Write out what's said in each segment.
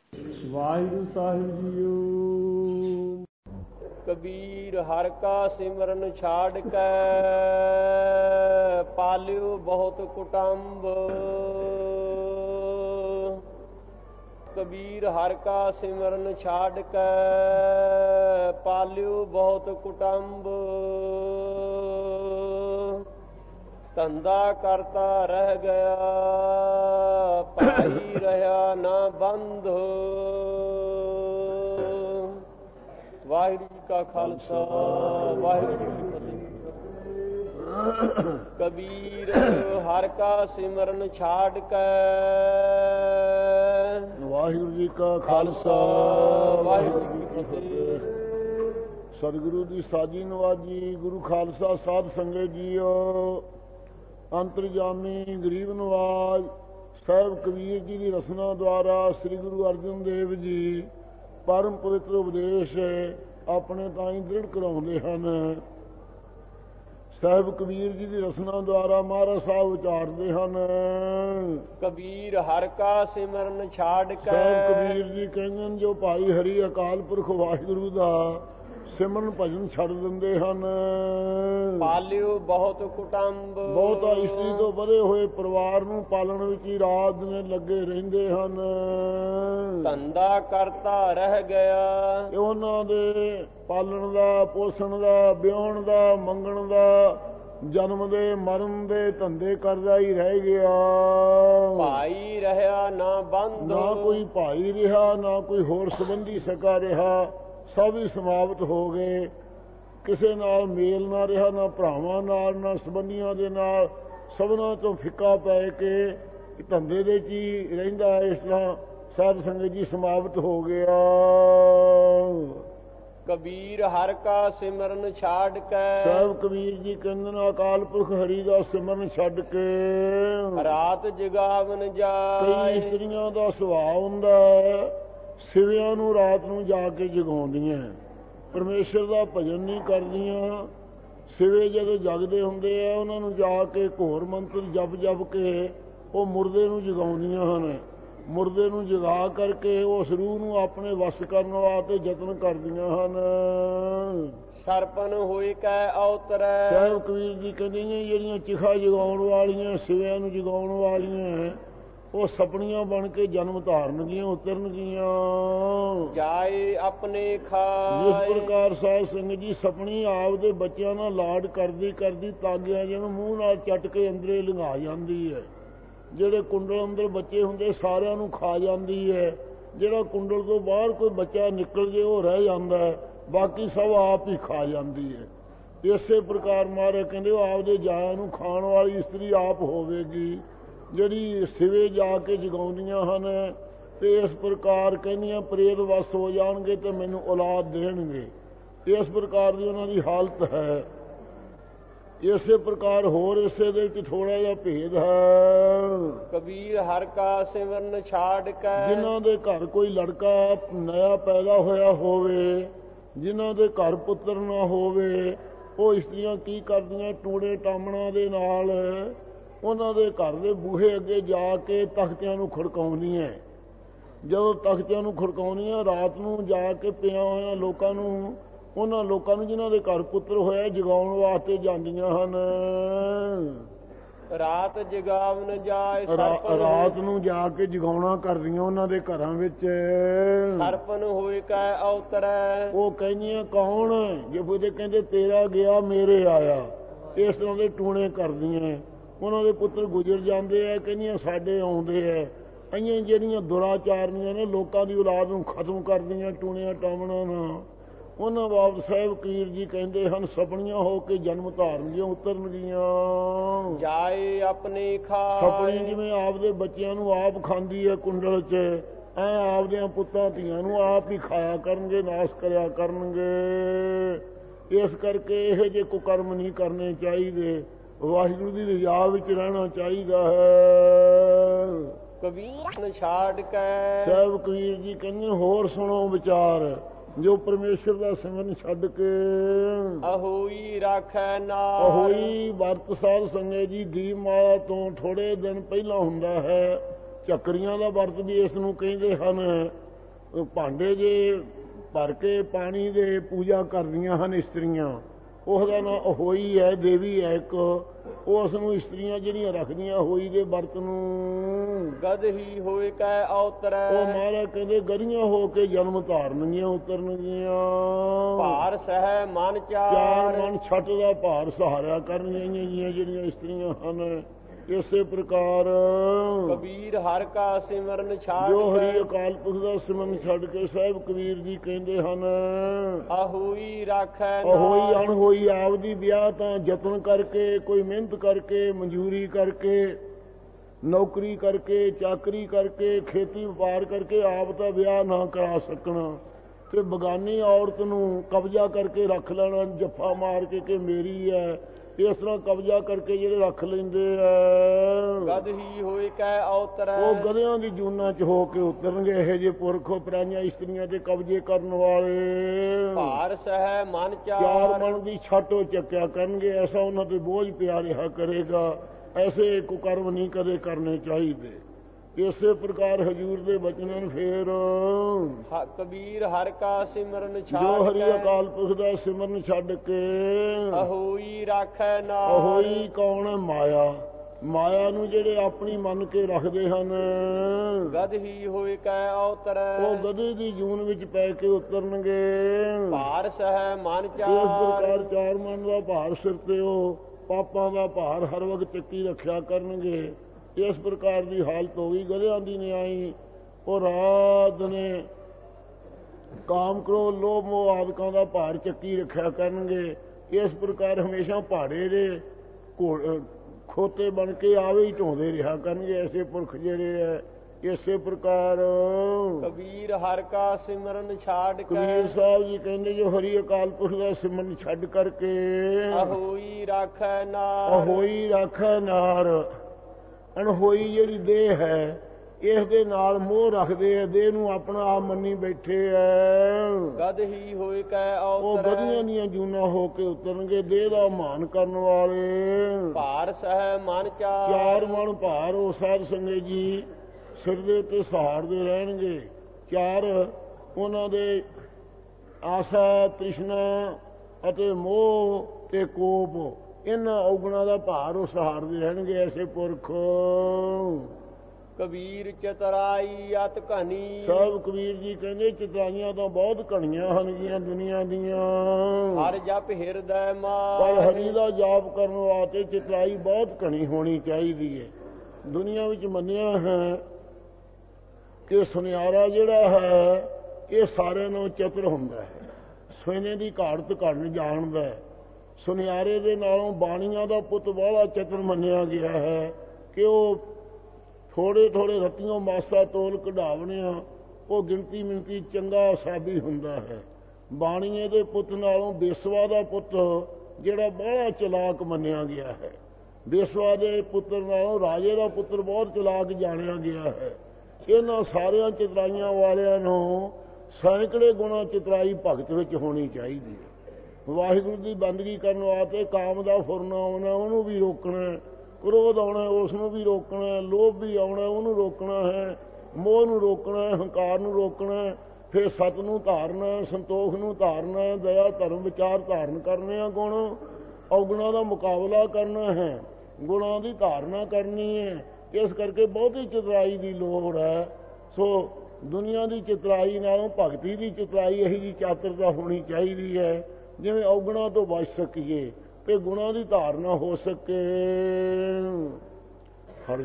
ਵਾਹਿਗੁਰੂ ਸਾਹਿਬ ਜੀਓ। ਕਬੀਰ ਹਰਿ ਕਾ ਸਿਮਰਨ ਛਾੜ ਕੇ ਪਾਲਿਓ ਬਹੁਤ ਕੁਟੰਬ। ਕਬੀਰ ਹਰਿ ਕਾ ਸਿਮਰਨ ਛਾੜ ਕੇ ਪਾਲਿਓ ਬਹੁਤ ਕੁਟੰਬ। ਧੰਦਾ ਕਰਤਾ ਰਹਿ ਗਿਆ ਭਾਈ ਰਹਾ ਨਾ ਬੰਧ। ਵਾਹਿਗੁਰੂ ਜੀ ਕਾ ਖਾਲਸਾ ਵਾਹਿਗੁਰੂ ਜੀ ਕੀ ਫਤਿਹ। ਕਬੀਰ ਹਰਿ ਕਾ ਸਿਮਰਨ ਛਾੜ ਕੇ ਵਾਹਿਗੁਰੂ ਜੀ ਕਾ ਖਾਲਸਾ ਵਾਹਿਗੁਰੂ ਜੀ ਕੀ ਫਤਿਹ। ਸਤਿਗੁਰੂ ਦੀ ਸਾਜੀ ਨਵਾਜੀ ਗੁਰੂ ਖਾਲਸਾ ਸਾਧ ਸੰਗਤ ਜੀਓ। ਅੰਤਰਜਾਮੀ ਗਰੀਬ ਨਵਾਜ ਸਾਹਿਬ ਕਬੀਰ ਜੀ ਦੀ ਰਸਨਾ ਦੁਆਰਾ ਸ੍ਰੀ ਗੁਰੂ ਅਰਜਨ ਦੇਵ ਜੀ ਪਰਮ ਪਵਿੱਤਰ ਉਪਦੇਸ਼ ਆਪਣੇ ਤਾਈਂ ਦ੍ਰਿੜ ਕਰਾਉਂਦੇ ਹਨ। ਸਾਹਿਬ ਕਬੀਰ ਜੀ ਦੀ ਰਸਨਾ ਦੁਆਰਾ ਮਹਾਰਾਜ ਸਾਹਿਬ ਉਚਾਰਦੇ ਹਨ। ਕਬੀਰ ਹਰਿ ਕਾ ਸਿਮਰਨ ਛਾੜ ਕੇ ਸਾਹਿਬ ਕਬੀਰ ਜੀ ਕਹਿੰਦੇ ਨੇ ਜੋ ਭਾਈ ਹਰੀ ਅਕਾਲ ਪੁਰਖ ਵਾਹਿਗੁਰੂ ਦਾ ਸਿਮਰਨ ਭਜਨ ਛੱਡ ਦਿੰਦੇ ਹਨ। ਪਾਲਿਓ ਬਹੁਤ ਕੁਟੰਬ। ਬਹੁਤਾ ਇਸਤਰੀ ਤੋਂ ਵਧੇ ਹੋਏ ਪਰਿਵਾਰ ਨੂੰ ਪਾਲਣ ਵਿੱਚ ਹੀ ਰਾਤ ਦਿਨ ਲੱਗੇ ਰਹਿੰਦੇ ਹਨ। ਧੰਦਾ ਕਰਤਾ ਰਹਿ ਗਿਆ। ਉਹਨਾਂ ਦੇ ਪਾਲਣ ਦਾ, ਪੋਸ਼ਣ ਦਾ, ਵਿਆਹਣ ਦਾ, ਮੰਗਣ ਦਾ, ਜਨਮ ਦੇ ਮਰਨ ਦੇ ਧੰਦੇ ਕਰਦਾ ਹੀ ਰਹਿ ਗਿਆ। ਭਾਈ ਰਹਾ ਨਾ ਬੰਧ। ਨਾ ਕੋਈ ਭਾਈ ਰਿਹਾ, ਨਾ ਕੋਈ ਹੋਰ ਸੰਬੰਧੀ ਸਕਾ ਰਿਹਾ, ਸਭ ਹੀ ਸਮਾਪਤ ਹੋ ਗਏ। ਕਿਸੇ ਨਾਲ ਮੇਲ ਨਾ ਰਿਹਾ, ਨਾ ਭਰਾਵਾਂ ਨਾਲ, ਨਾ ਸੰਬੰਧੀਆਂ ਦੇ ਨਾਲ, ਸਭਨਾਂ ਤੋਂ ਫਿੱਕਾ ਪੈ ਕੇ ਧੰਦੇ ਦੇ ਚ ਹੀ ਰਹਿੰਦਾ। ਇਸ ਤਰ੍ਹਾਂ ਸਾਧ ਸੰਗਤ ਜੀ ਸਮਾਪਤ ਹੋ ਗਿਆ। ਕਬੀਰ ਹਰਿ ਕਾ ਸਿਮਰਨ ਛਾੜ ਕੇ ਸਾਹਿਬ ਕਬੀਰ ਜੀ ਕਹਿੰਦੇ ਨੇ ਅਕਾਲ ਪੁਰਖ ਹਰੀ ਦਾ ਸਿਮਰਨ ਛੱਡ ਕੇ ਰਾਤ ਜਗਾਵਨ ਜਾਏ। ਕਈ ਇਸਤਰੀਆਂ ਦਾ ਸੁਭਾਅ ਹੁੰਦਾ ਸਿਵਿਆਂ ਨੂੰ ਰਾਤ ਨੂੰ ਜਾ ਕੇ ਜਗਾਉਂਦੀਆਂ, ਪਰਮੇਸ਼ਰ ਦਾ ਭਜਨ ਨਹੀਂ ਕਰਦੀਆਂ। ਸਿਵੇ ਜਦੋਂ ਜਗਦੇ ਹੁੰਦੇ ਆ ਉਹਨਾਂ ਨੂੰ ਜਾ ਕੇ ਘੋਰ ਮੰਤਰ ਜਪ ਜਪ ਕੇ ਉਹ ਮੁਰਦੇ ਨੂੰ ਜਗਾਉਂਦੀਆਂ ਹਨ। ਮੁਰਦੇ ਨੂੰ ਜਗਾ ਕਰਕੇ ਉਸ ਰੂਹ ਨੂੰ ਆਪਣੇ ਵਸ ਕਰਨ ਵਾਸਤੇ ਯਤਨ ਕਰਦੀਆਂ ਹਨ। ਸਰਪਨ ਹੋਈ ਕੈ ਅਵਤਰੈ। ਸਾਹਿਬ ਕਬੀਰ ਜੀ ਕਹਿੰਦੇ ਨੇ ਜਿਹੜੀਆਂ ਚਿਖਾ ਜਗਾਉਣ ਵਾਲੀਆਂ, ਸਿਵਿਆਂ ਨੂੰ ਜਗਾਉਣ ਵਾਲੀਆਂ, ਉਹ ਸਪਣੀਆਂ ਬਣ ਕੇ ਜਨਮ ਧਾਰਨਗੀਆਂ, ਉਤਰਨਗੀਆਂ। ਜਾਏ ਆਪਣੇ ਖਾਏ। ਜਿਸ ਪ੍ਰਕਾਰ ਸਾਧ ਸੰਗਤ ਜੀ ਸਪਣੀ ਆਪਦੇ ਬੱਚਿਆਂ ਨਾਲ ਲਾਡ ਕਰਦੀ ਕਰਦੀ ਤਾਗਿਆਂ ਜਿਹਨੂੰ ਮੂੰਹ ਨਾਲ ਚੱਟ ਕੇ ਅੰਦਰੇ ਲੰਘਾ ਜਾਂਦੀ ਹੈ। ਜਿਹੜੇ ਕੁੰਡਲ ਅੰਦਰ ਬੱਚੇ ਹੁੰਦੇ ਸਾਰਿਆਂ ਨੂੰ ਖਾ ਜਾਂਦੀ ਹੈ। ਜਿਹੜਾ ਕੁੰਡਲ ਤੋਂ ਬਾਹਰ ਕੋਈ ਬੱਚਾ ਨਿਕਲ ਜੇ ਉਹ ਰਹਿ ਜਾਂਦਾ ਹੈ, ਬਾਕੀ ਸਭ ਆਪ ਹੀ ਖਾ ਜਾਂਦੀ ਹੈ। ਇਸੇ ਪ੍ਰਕਾਰ ਮਹਾਰਾਜ ਕਹਿੰਦੇ ਉਹ ਆਪਦੇ ਜਾਇਆ ਨੂੰ ਖਾਣ ਵਾਲੀ ਇਸਤਰੀ ਆਪ ਹੋਵੇਗੀ ਜਿਹੜੀ ਸਿਵੇ ਜਾ ਕੇ ਜਗਾਉਂਦੀਆਂ ਹਨ। ਤੇ ਇਸ ਪ੍ਰਕਾਰ ਕਹਿੰਦੀਆਂ ਪ੍ਰੇਤ ਵਸ ਹੋ ਜਾਣਗੇ ਤੇ ਮੈਨੂੰ ਔਲਾਦ ਦੇਣਗੇ। ਇਸ ਪ੍ਰਕਾਰ ਦੀ ਉਹਨਾਂ ਦੀ ਹਾਲਤ ਹੈ। ਇਸੇ ਪ੍ਰਕਾਰ ਹੋਰ ਇਸੇ ਦੇ ਵਿੱਚ ਥੋੜਾ ਜਿਹਾ ਭੇਦ ਹੈ। ਕਬੀਰ ਹਰਿ ਕਾ ਸਿਮਰਨ ਛਾੜ ਕੇ ਜਿਨ੍ਹਾਂ ਦੇ ਘਰ ਕੋਈ ਲੜਕਾ ਨਇਆ ਪੈਦਾ ਹੋਇਆ ਹੋਵੇ, ਜਿਨ੍ਹਾਂ ਦੇ ਘਰ ਪੁੱਤਰ ਨਾ ਹੋਵੇ, ਉਹ ਇਸਤਰੀਆਂ ਕੀ ਕਰਦੀਆਂ, ਟੂਣੇ ਟਾਮਣਾ ਦੇ ਨਾਲ ਉਹਨਾਂ ਦੇ ਘਰ ਦੇ ਬੂਹੇ ਅੱਗੇ ਜਾ ਕੇ ਤਖਤਿਆਂ ਨੂੰ ਖੜਕਾਉਂਦੀਆਂ। ਜਦੋਂ ਤਖਤਿਆਂ ਨੂੰ ਖੜਕਾਉਂਦੀਆਂ ਰਾਤ ਨੂੰ ਜਾ ਕੇ ਪਿਆ ਹੋਇਆ ਲੋਕਾਂ ਨੂੰ, ਉਹਨਾਂ ਲੋਕਾਂ ਨੂੰ ਜਿਨ੍ਹਾਂ ਦੇ ਘਰ ਪੁੱਤਰ ਹੋਇਆ ਜਗਾਉਣ ਵਾਸਤੇ ਜਾਂਦੀਆਂ ਹਨ। ਰਾਤ ਜਗਾਵਨ ਜਾਏ। ਰਾਤ ਨੂੰ ਜਾ ਕੇ ਜਗਾਉਣਾ ਕਰਦੀਆਂ ਉਹਨਾਂ ਦੇ ਘਰਾਂ ਵਿੱਚ। ਸਰਪਨ ਹੋਏ ਕੈ ਅਵਤਰੈ। ਉਹ ਕਹਿੰਦੀਆਂ ਕੌਣ ਜੇ ਉਹਦੇ ਕਹਿੰਦੇ ਤੇਰਾ ਗਿਆ ਮੇਰੇ ਆਇਆ, ਇਸ ਤਰ੍ਹਾਂ ਦੇ ਟੂਣੇ ਕਰਦੀਆਂ। ਉਹਨਾਂ ਦੇ ਪੁੱਤਰ ਗੁਜ਼ਰ ਜਾਂਦੇ ਆ, ਕਹਿੰਦੀਆਂ ਸਾਡੇ ਆਉਂਦੇ ਆ। ਅਈਆਂ ਜਿਹੜੀਆਂ ਦੁਰਾਚਾਰਨੀਆਂ ਨੇ ਲੋਕਾਂ ਦੀ ਔਲਾਦ ਨੂੰ ਖਤਮ ਕਰਦੀਆਂ ਟੂਣਿਆਂ ਟਾਵਣਾ ਨਾਲ, ਉਹਨਾਂ ਬਾਬਤ ਸਾਹਿਬ ਕਬੀਰ ਜੀ ਕਹਿੰਦੇ ਹਨ ਸਪਣੀਆਂ ਹੋ ਕੇ ਜਨਮ ਧਾਰਨਗੀਆਂ, ਉਤਰਨਗੀਆਂ। ਜਾਏ ਆਪਣੇ ਖਾਏ। ਸਪਣੀ ਜਿਵੇਂ ਆਪਦੇ ਬੱਚਿਆਂ ਨੂੰ ਆਪ ਖਾਂਦੀ ਹੈ ਕੁੰਡਲ 'ਚ, ਐ ਆਪਦਿਆਂ ਪੁੱਤਾਂ ਧੀਆਂ ਨੂੰ ਆਪ ਹੀ ਖਾਇਆ ਕਰਨਗੇ, ਨਾਸ਼ ਕਰਿਆ ਕਰਨਗੇ। ਇਸ ਕਰਕੇ ਇਹੋ ਜਿਹੇ ਕੁਕਰਮ ਨਹੀਂ ਕਰਨੇ ਚਾਹੀਦੇ। ਵਾਹਿਗੁਰੂ ਦੀ ਰਜ਼ਾ ਵਿੱਚ ਰਹਿਣਾ ਚਾਹੀਦਾ ਹੈ। ਕਬੀਰ ਛਾੜ ਕੇ ਸਾਹਿਬ ਕਬੀਰ ਜੀ ਕਹਿੰਦੇ ਹੋਰ ਸੁਣੋ ਵਿਚਾਰ ਜੋ ਪਰਮੇਸ਼ਰ ਦਾ ਸਿਮਰਨ ਛੱਡ ਕੇ ਅਹੋਈ ਰਾਖੈ ਨਾਰ। ਅਹੋਈ ਵਰਤ ਸਾਧ ਸੰਗਤ ਜੀ ਦੀਪਮਾਲਾ ਤੋਂ ਥੋੜੇ ਦਿਨ ਪਹਿਲਾਂ ਹੁੰਦਾ ਹੈ। ਝੱਕਰੀਆਂ ਦਾ ਵਰਤ ਵੀ ਇਸ ਨੂੰ ਕਹਿੰਦੇ ਹਨ। ਭਾਂਡੇ ਜੇ ਭਰ ਕੇ ਪਾਣੀ ਦੇ ਪੂਜਾ ਕਰਦੀਆਂ ਹਨ ਇਸਤਰੀਆਂ, ਉਹਦਾ ਨਾਂ ਅਹੋਈ ਹੈ, ਦੇਵੀ ਹੈ ਇੱਕ। ਉਸ ਨੂੰ ਇਸਤਰੀਆਂ ਜਿਹੜੀਆਂ ਰੱਖਦੀਆਂ ਹੋਈ ਦੇ ਵਰਤ ਨੂੰ, ਗਦ ਹੀ ਹੋਏ ਕੈ ਅਵਤਰੈ। ਉਹ ਮਹਾਰਾਜ ਕਹਿੰਦੇ ਗਰੀਆਂ ਹੋ ਕੇ ਜਨਮ ਧਾਰਨਗੀਆਂ, ਉਤਰਨਗੀਆਂ। ਭਾਰ ਸਹਿ ਮਨ ਚਾਰ ਚਾਰ, ਮਨ ਛੱਟ ਦਾ ਭਾਰ ਸਹਾਰਿਆ ਕਰਨਗੀਆਂ ਜਿਹੜੀਆਂ ਇਸਤਰੀਆਂ ਹਨ। ਇਸੇ ਪ੍ਰਕਾਰ ਕਬੀਰ ਹਰ ਕਾ ਸਿਮਰਨ ਛਾੜ ਜੋ ਹਰੀ ਕੇ, ਅਕਾਲ ਪੁਰਖ ਦਾ ਸਿਮਰਨ ਛੱਡ ਕੇ ਸਾਹਿਬ ਕਬੀਰ ਜੀ ਕਹਿੰਦੇ ਹਨ, ਅਹੋਈ ਰਾਖੈ ਅਹੋਈ ਨਾਮ। ਅਣਹੋਈ ਆਪਦੀ ਵਿਆਹ ਤਾਂ ਯਤਨ ਕਰਕੇ, ਕੋਈ ਮਿਹਨਤ ਕਰਕੇ, ਮਨਜ਼ੂਰੀ ਕਰਕੇ, ਨੌਕਰੀ ਕਰਕੇ, ਚਾਕਰੀ ਕਰਕੇ, ਖੇਤੀ ਵਪਾਰ ਕਰਕੇ ਆਪ ਤਾਂ ਵਿਆਹ ਨਾ ਕਰਾ ਸਕਣਾ ਤੇ ਬਗਾਨੀ ਔਰਤ ਨੂੰ ਕਬਜ਼ਾ ਕਰਕੇ ਰੱਖ ਲੈਣਾ, ਜੱਫਾ ਮਾਰ ਕੇ ਕਿ ਮੇਰੀ ਹੈ। ਇਸ ਤਰ੍ਹਾਂ ਕਬਜ਼ਾ ਕਰਕੇ ਜਿਹੜੇ ਰੱਖ ਲੈਂਦੇ ਆ, ਗਦ ਹੀ ਹੋਏ ਕੈ ਅਵਤਰੈ। ਉਹ ਗਧਿਆਂ ਦੀ ਜੂਨਾਂ 'ਚ ਹੋ ਕੇ ਉਤਰਨਗੇ। ਇਹੋ ਜਿਹੇ ਪੁਰਖੋ ਪਰਾਈਆਂ ਇਸਤਰੀਆਂ ਤੇ ਕਬਜ਼ੇ ਕਰਨ ਵਾਲੇ ਭਾਰ ਸਹਿ ਮਨ ਚਾਰ ਚਾਰ, ਮਨ ਦੀ ਛਾਟੋ ਚੱਕਿਆ ਕਰਨਗੇ। ਐਸਾ ਉਹਨਾਂ ਤੇ ਬੋਝ ਪਿਆ ਰਿਹਾ ਕਰੇਗਾ। ਐਸੇ ਕੁਕਰਮ ਨਹੀਂ ਕਦੇ ਕਰਨੇ ਚਾਹੀਦੇ। ਇਸੇ ਪ੍ਰਕਾਰ ਹਜੂਰ ਦੇ ਬਚਨਾਂ ਨੂੰ ਫੇਰ ਕਬੀਰ ਹਰ ਕਾ ਸਿਮਰਨ ਜੋ ਛਾੜ ਹਰੀ ਕੇ, ਅਕਾਲ ਪੁਰਖ ਦਾ ਸਿਮਰਨ ਛੱਡ ਕੇ, ਅਹੋਈ ਰਾਖੈ ਨਾਮ। ਅਹੋਈ ਕੌਣ ਹੈ? ਮਾਇਆ। ਮਾਇਆ ਨੂੰ ਜਿਹੜੇ ਆਪਣੀ ਮੰਨ ਕੇ ਰੱਖਦੇ ਹਨ, ਗਦ ਹੀ ਹੋਏ ਕੈ ਅਵਤਰੈ। ਉਹ ਗਧੇ ਦੀ ਜੂਨ ਵਿੱਚ ਪੈ ਕੇ ਉਤਰਨਗੇ। ਭਾਰ ਸਹਿ ਮਨ ਇਸ ਚਾਰ, ਪ੍ਰਕਾਰ ਚਾਰ ਮਨ ਦਾ ਭਾਰ ਸਿਰ ਤੇ ਉਹ ਪਾਪਾਂ ਦਾ ਭਾਰ ਹਰ ਵਕਤ ਚੱਕੀ ਰੱਖਿਆ ਕਰਨਗੇ। ਇਸ ਪ੍ਰਕਾਰ ਦੀ ਹਾਲਤ ਹੋ ਗਈ ਗਧਿਆਂ ਦੀ ਨਿਆਈ। ਉਹ ਰਾਤ ਨੇ ਕਾਮ ਕ੍ਰੋਧ ਲੋਭ ਮੋਹ ਆਦਿਕਾਂ ਦਾ ਭਾਰ ਚੱਕੀ ਰੱਖਿਆ ਕਰਨਗੇ। ਇਸ ਪ੍ਰਕਾਰ ਹਮੇਸ਼ਾ ਪਹਾੜੇ ਦੇ ਖੋਤੇ ਬਣ ਕੇ ਆਵੇ ਹੀ ਢੋਂਦੇ ਰਿਹਾ ਕਰਨਗੇ ਐਸੇ ਪੁਰਖ ਜਿਹੜੇ ਹੈ। ਇਸੇ ਪ੍ਰਕਾਰ ਕਬੀਰ ਹਰ ਕਾ ਸਿਮਰਨ ਛਾੜ ਕੇ, ਕਬੀਰ ਸਾਹਿਬ ਜੀ ਕਹਿੰਦੇ ਜੋ ਹਰੀ ਅਕਾਲ ਪੁਰਖ ਦਾ ਸਿਮਰਨ ਛੱਡ ਕਰਕੇ, ਅਹੋਈ ਰਾਖੈ ਨਾਮ। ਅਹੋਈ ਰਾਖੈ ਨਾਰ। ਅਣਹੋਈ ਜਿਹੜੀ ਦੇਹ ਹੈ ਇਸ ਦੇ ਨਾਲ ਮੋਹ ਰੱਖਦੇ ਆ, ਦੇਹ ਨੂੰ ਆਪਣਾ ਆਪ ਮੰਨੀ ਬੈਠੇ ਐ। ਗਦ ਹੀ ਹੋਏ ਕੈ ਉਹ ਅਵਤਰੈ। ਗਧੀਆਂ ਦੀਆਂ ਜੂਨਾਂ ਹੋ ਕੇ ਉਤਰਨਗੇ। ਦੇਹ ਦਾ ਮਾਨ ਕਰਨ ਵਾਲੇ ਭਾਰ ਸਹਿ ਮਨ ਚਾਰ ਚਾਰ, ਮਨ ਭਾਰ ਉਹ ਸਾਧ ਸੰਗਤ ਜੀ ਸਿਰ ਦੇ ਉੱਤੇ ਸਹਾਰਦੇ ਰਹਿਣਗੇ। ਚਾਰ ਉਹਨਾਂ ਦੇ ਆਸਾ, ਤ੍ਰਿਸ਼ਨਾ ਅਤੇ ਮੋਹ ਤੇ ਕੋਪ, ਇਹਨਾਂ ਔਗਣਾਂ ਦਾ ਭਾਰ ਉਹ ਸਹਾਰਦੇ ਰਹਿਣਗੇ ਐਸੇ ਪੁਰਖ। ਕਬੀਰ ਚਤਰਾਈ ਅਤ ਘਨੀ। ਸਾਹਿਬ ਕਬੀਰ ਜੀ ਕਹਿੰਦੇ ਚਤਰਾਈਆਂ ਤਾਂ ਬਹੁਤ ਘਣੀਆਂ ਹਨਗੀਆਂ ਦੁਨੀਆ ਦੀਆਂ, ਹਰ ਜਪ ਹਿਰਦੈ ਪਰ ਮਾਹਿ। ਹਰੀ ਦਾ ਜਾਪ ਕਰਨ ਵਾਸਤੇ ਚਤਰਾਈ ਬਹੁਤ ਘਣੀ ਹੋਣੀ ਚਾਹੀਦੀ ਹੈ। ਦੁਨੀਆ ਵਿੱਚ ਮੰਨਿਆ ਹੈ ਕਿ ਸੁਨਿਆਰਾ ਜਿਹੜਾ ਹੈ ਇਹ ਸਾਰਿਆਂ ਨਾਲੋਂ ਚਤੁਰ ਹੁੰਦਾ ਹੈ। ਸੋਨੇ ਦੀ ਘਾਟ ਘੜਨ ਜਾਣਦਾ ਹੈ। ਸੁਨਿਆਰੇ ਦੇ ਨਾਲੋਂ ਬਾਣੀਆਂ ਦਾ ਪੁੱਤ ਬਾਹਲਾ ਚਤੁਰ ਮੰਨਿਆ ਗਿਆ ਹੈ ਕਿ ਉਹ ਥੋੜੇ ਥੋੜੇ ਰੱਤੀਆਂ ਮਾਸਾ ਤੋਲ ਕਢਾਵਣਿਆ ਉਹ ਗਿਣਤੀ ਮਿਣਤੀ ਚੰਗਾ ਸਾਬੀ ਹੁੰਦਾ ਹੈ। ਬਾਣੀਏ ਦੇ ਪੁੱਤ ਨਾਲੋਂ ਬੇਸਵਾ ਦਾ ਪੁੱਤ ਜਿਹੜਾ ਬਾਹਲਾ ਚਲਾਕ ਮੰਨਿਆ ਗਿਆ ਹੈ। ਬੇਸਵਾ ਦੇ ਪੁੱਤਰ ਨਾਲੋਂ ਰਾਜੇ ਦਾ ਪੁੱਤਰ ਬਹੁਤ ਚਲਾਕ ਜਾਣਿਆ ਗਿਆ ਹੈ। ਇਹਨਾਂ ਸਾਰਿਆਂ ਚਤਰਾਈਆਂ ਵਾਲਿਆਂ ਨੂੰ ਸੈਂਕੜੇ ਗੁਣਾ ਚਤਰਾਈ ਭਗਤ ਵਿੱਚ ਹੋਣੀ ਚਾਹੀਦੀ ਹੈ। ਵਾਹਿਗੁਰੂ ਦੀ ਬੰਦਗੀ ਕਰਨ ਵਾਸਤੇ ਕਾਮ ਦਾ ਫੁਰਨਾ ਆਉਣਾ ਉਹਨੂੰ ਵੀ ਰੋਕਣਾ, ਕ੍ਰੋਧ ਆਉਣਾ ਉਸ ਨੂੰ ਵੀ ਰੋਕਣਾ, ਲੋਭ ਵੀ ਆਉਣਾ ਉਹਨੂੰ ਰੋਕਣਾ ਹੈ, ਮੋਹ ਨੂੰ ਰੋਕਣਾ, ਹੰਕਾਰ ਨੂੰ ਰੋਕਣਾ, ਫਿਰ ਸਤ ਨੂੰ ਧਾਰਨਾ, ਸੰਤੋਖ ਨੂੰ ਧਾਰਨਾ, ਦਇਆ ਧਰਮ ਵਿਚਾਰ ਧਾਰਨ ਕਰਨੇ ਆ। ਗੁਣ ਔਗੁਣਾਂ ਦਾ ਮੁਕਾਬਲਾ ਕਰਨਾ ਹੈ, ਗੁਣਾਂ ਦੀ ਧਾਰਨਾ ਕਰਨੀ ਹੈ। ਇਸ ਕਰਕੇ ਬਹੁਤੀ ਚਤਰਾਈ ਦੀ ਲੋੜ ਹੈ। ਸੋ ਦੁਨੀਆ ਦੀ ਚਤਰਾਈ ਨਾਲੋਂ ਭਗਤੀ ਦੀ ਚਤਰਾਈ ਇਹੀ ਜਿਹੀ ਚਾਤਰਤਾ ਹੋਣੀ ਚਾਹੀਦੀ ਹੈ ਜਿਵੇਂ ਔਗੁਣਾਂ ਤੋਂ ਬਚ ਸਕੀਏ ਤੇ ਗੁਣਾਂ ਦੀ ਧਾਰਨਾ ਹੋ ਸਕੇ। ਹਰ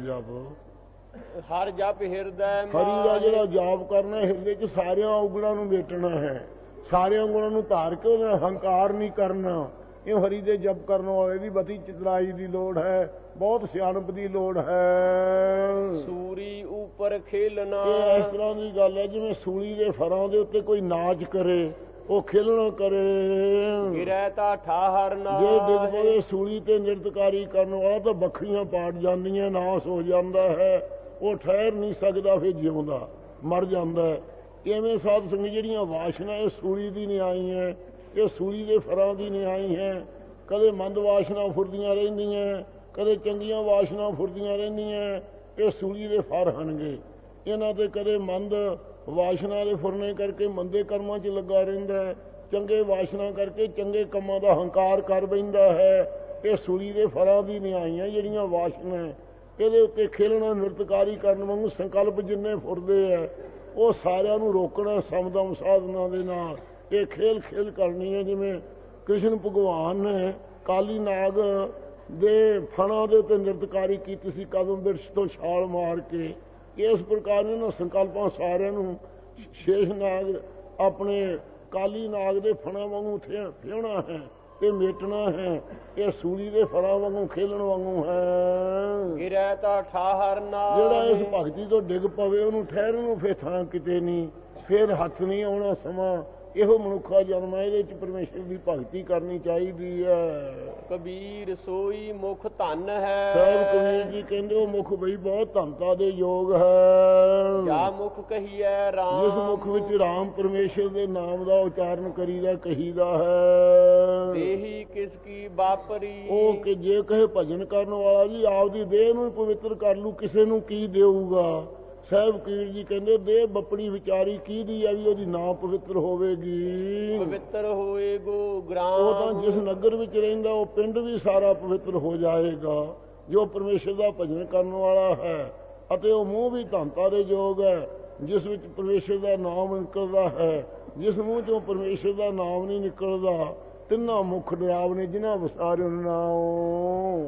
ਜਪ ਹਿਰਦੈ ਹਰੀ ਦਾ ਜਿਹੜਾ ਜਾਪ ਕਰਨਾ ਹਿਰਦੇ 'ਚ ਸਾਰਿਆਂ ਔਗੁਣਾਂ ਨੂੰ ਮੇਟਣਾ ਹੈ, ਸਾਰਿਆਂ ਗੁਣਾਂ ਨੂੰ ਧਾਰ ਕੇ ਉਹਦਾ ਹੰਕਾਰ ਨਹੀਂ ਕਰਨਾ। ਇਹ ਹਰੀ ਦੇ ਜਪ ਕਰਨ ਵਾਲੇ ਦੀ ਬਤੀ ਚਤਰਾਈ ਦੀ ਲੋੜ ਹੈ, ਬਹੁਤ ਸਿਆਣਪ ਦੀ ਲੋੜ ਹੈ। ਸੂਰੀ ਉੱਪਰ ਖੇਲਣਾ। ਇਹ ਇਸ ਤਰ੍ਹਾਂ ਦੀ ਗੱਲ ਹੈ ਜਿਵੇਂ ਸੂਲੀ ਦੇ ਫਰਾਂ ਦੇ ਉੱਤੇ ਕੋਈ ਨਾਚ ਕਰੇ, ਉਹ ਖੇਲਣਾ ਕਰੇ। ਗਿਰੈ ਤਾਂ ਠਾਹਰ ਨਾ। ਜੇ ਡਿੱਗ ਪਵੇ ਸੂਲੀ ਤੇ ਨਿਰਤਕਾਰੀ ਕਰਨ ਵਾਲਾ ਤਾਂ ਬੱਖਰੀਆਂ ਪਾਟ ਜਾਂਦੀਆਂ, ਨਾਸ ਹੋ ਜਾਂਦਾ ਹੈ, ਉਹ ਠਹਿਰ ਨਹੀਂ ਸਕਦਾ, ਫਿਰ ਜਿਉਂਦਾ ਮਰ ਜਾਂਦਾ ਹੈ। ਇਵੇਂ ਸਾਧ ਸੰਗਤ ਜਿਹੜੀਆਂ ਵਾਸ਼ਨਾ ਇਹ ਸੂਲੀ ਦੀ ਨਹੀਂ ਆਈਆਂ, ਇਹ ਸੂਲੀ ਦੇ ਫਰਾਂ ਦੀ ਨਹੀਂ ਆਈ ਹੈ। ਕਦੇ ਮੰਦ ਵਾਸ਼ਨਾ ਫੁਰਦੀਆਂ ਰਹਿੰਦੀਆਂ, ਕਦੇ ਚੰਗੀਆਂ ਵਾਸ਼ਨਾ ਫੁਰਦੀਆਂ ਰਹਿੰਦੀਆਂ। ਇਹ ਸੂਲੀ ਦੇ ਫਰ ਹਨਗੇ। ਇਹਨਾਂ ਤੇ ਕਦੇ ਮੰਦ ਵਾਸ਼ਨਾ ਦੇ ਫੁਰਨੇ ਕਰਕੇ ਮੰਦੇ ਕਰਮਾਂ 'ਚ ਲੱਗਾ ਰਹਿੰਦਾ ਹੈ, ਚੰਗੇ ਵਾਸ਼ਨਾ ਕਰਕੇ ਚੰਗੇ ਕੰਮਾਂ ਦਾ ਹੰਕਾਰ ਕਰ ਬੈਂਦਾ ਹੈ। ਇਹ ਸੂਲੀ ਦੇ ਫਲਾਂ ਦੀ ਨਿਆਈਆਂ ਜਿਹੜੀਆਂ ਵਾਸ਼ਨਾ, ਇਹਦੇ ਉੱਤੇ ਖੇਲਣਾ ਨਿਰਤਕਾਰੀ ਕਰਨ ਵਾਂਗੂ ਸੰਕਲਪ ਜਿੰਨੇ ਫੁਰਦੇ ਹੈ, ਉਹ ਸਾਰਿਆਂ ਨੂੰ ਰੋਕਣਾ ਸਮਦਮ ਸਾਧਨਾ ਦੇ ਨਾਲ। ਇਹ ਖੇਲ ਖੇਲ ਕਰਨੀ ਹੈ, ਜਿਵੇਂ ਕ੍ਰਿਸ਼ਨ ਭਗਵਾਨ ਨੇ ਕਾਲੀ ਨਾਗ ਦੇ ਫਣਾਂ ਦੇ ਉੱਤੇ ਨਿਰਤਕਾਰੀ ਕੀਤੀ ਸੀ ਕਦਮ ਬਿਰਛ ਤੋਂ ਛਾਲ ਮਾਰ ਕੇ। ਇਸ ਪ੍ਰਕਾਰ ਇਹਨਾਂ ਸੰਕਲਪਾਂ ਸਾਰਿਆਂ ਨੂੰ ਸ਼ੇਸ਼ ਨਾਗ ਆਪਣੇ ਕਾਲੀ ਨਾਗ ਦੇ ਫਣਾਂ ਵਾਂਗੂ ਫਿਉਣਾ ਹੈ ਤੇ ਮੇਟਣਾ ਹੈ। ਇਹ ਸੂਲੀ ਦੇ ਫਲਾਂ ਵਾਂਗੂ ਖੇਲਣ ਵਾਂਗੂ ਹੈ। ਗਿਰੈ ਤਾਂ ਠਾਹਰ ਨਾ, ਜਿਹੜਾ ਇਸ ਭਗਤੀ ਤੋਂ ਡਿੱਗ ਪਵੇ ਉਹਨੂੰ ਠਹਿਰਨ ਨੂੰ ਫੇਰ ਥਾਂ ਕਿਤੇ ਨਹੀਂ, ਫੇਰ ਹੱਥ ਨਹੀਂ ਆਉਣਾ ਸਮਾਂ। ਇਹੋ ਮਨੁੱਖਾ ਜਨਮ ਹੈ, ਇਹਦੇ ਚ ਪਰਮੇਸ਼ਰ ਦੀ ਭਗਤੀ ਕਰਨੀ ਚਾਹੀਦੀ ਹੈ। ਕਬੀਰ ਸੋਈ ਮੁਖ ਧਨ ਹੈ। ਸਾਹਿਬ ਕਬੀਰ ਜੀ ਕਹਿੰਦੇ ਉਹ ਮੁਖ ਬਈ ਬਹੁਤ ਧਨਤਾ ਦੇ ਯੋਗ ਹੈ। ਜਾ ਮੁਖ ਕਹੀਐ ਰਾਮ, ਜਿਸ ਮੁਖ ਵਿੱਚ ਰਾਮ ਪਰਮੇਸ਼ਰ ਦੇ ਨਾਮ ਦਾ ਉਚਾਰਨ ਕਰੀਦਾ ਕਹੀਦਾ ਹੈ। ਇਹੀ ਕਿਸ ਕੀ ਬਾਪਰੀ, ਉਹ ਕਿ ਜੇ ਕਹੇ ਭਜਨ ਕਰਨ ਵਾਲਾ ਜੀ ਆਪਦੀ ਦੇਹ ਨੂੰ ਪਵਿੱਤਰ ਕਰ ਲੂ, ਕਿਸੇ ਨੂੰ ਕੀ ਦੇਊਗਾ। ਸਾਹਿਬ ਕਬੀਰ ਜੀ ਕਹਿੰਦੇ ਦੇਹ ਬੱਪੜੀ ਵਿਚਾਰੀ ਕੀਹਦੀ ਆ ਵੀ ਉਹਦੀ ਨਾ ਪਵਿੱਤਰ ਹੋਵੇਗੀ। ਪਵਿੱਤਰ ਹੋਏਗੋ ਗ੍ਰਾਮ, ਉਹ ਤਾਂ ਜਿਸ ਨਗਰ ਵਿੱਚ ਰਹਿੰਦਾ ਉਹ ਪਿੰਡ ਵੀ ਸਾਰਾ ਪਵਿੱਤਰ ਹੋ ਜਾਏਗਾ ਜੋ ਪਰਮੇਸ਼ਰ ਦਾ ਭਜਨ ਕਰਨ ਵਾਲਾ ਹੈ। ਅਤੇ ਉਹ ਮੂੰਹ ਵੀ ਧਨਤਾ ਦੇ ਯੋਗ ਹੈ ਜਿਸ ਵਿੱਚ ਪਰਮੇਸ਼ਰ ਦਾ ਨਾਮ ਨਿਕਲਦਾ ਹੈ। ਜਿਸ ਮੂੰਹ ਚੋਂ ਪਰਮੇਸ਼ਰ ਦਾ ਨਾਮ ਨਹੀਂ ਨਿਕਲਦਾ, ਤਿੰਨਾਂ ਮੁਖ ਡਰਾਵਨੇ ਜਿਨ੍ਹਾਂ ਵਿਸਾਰਿਓ ਨਾਉ।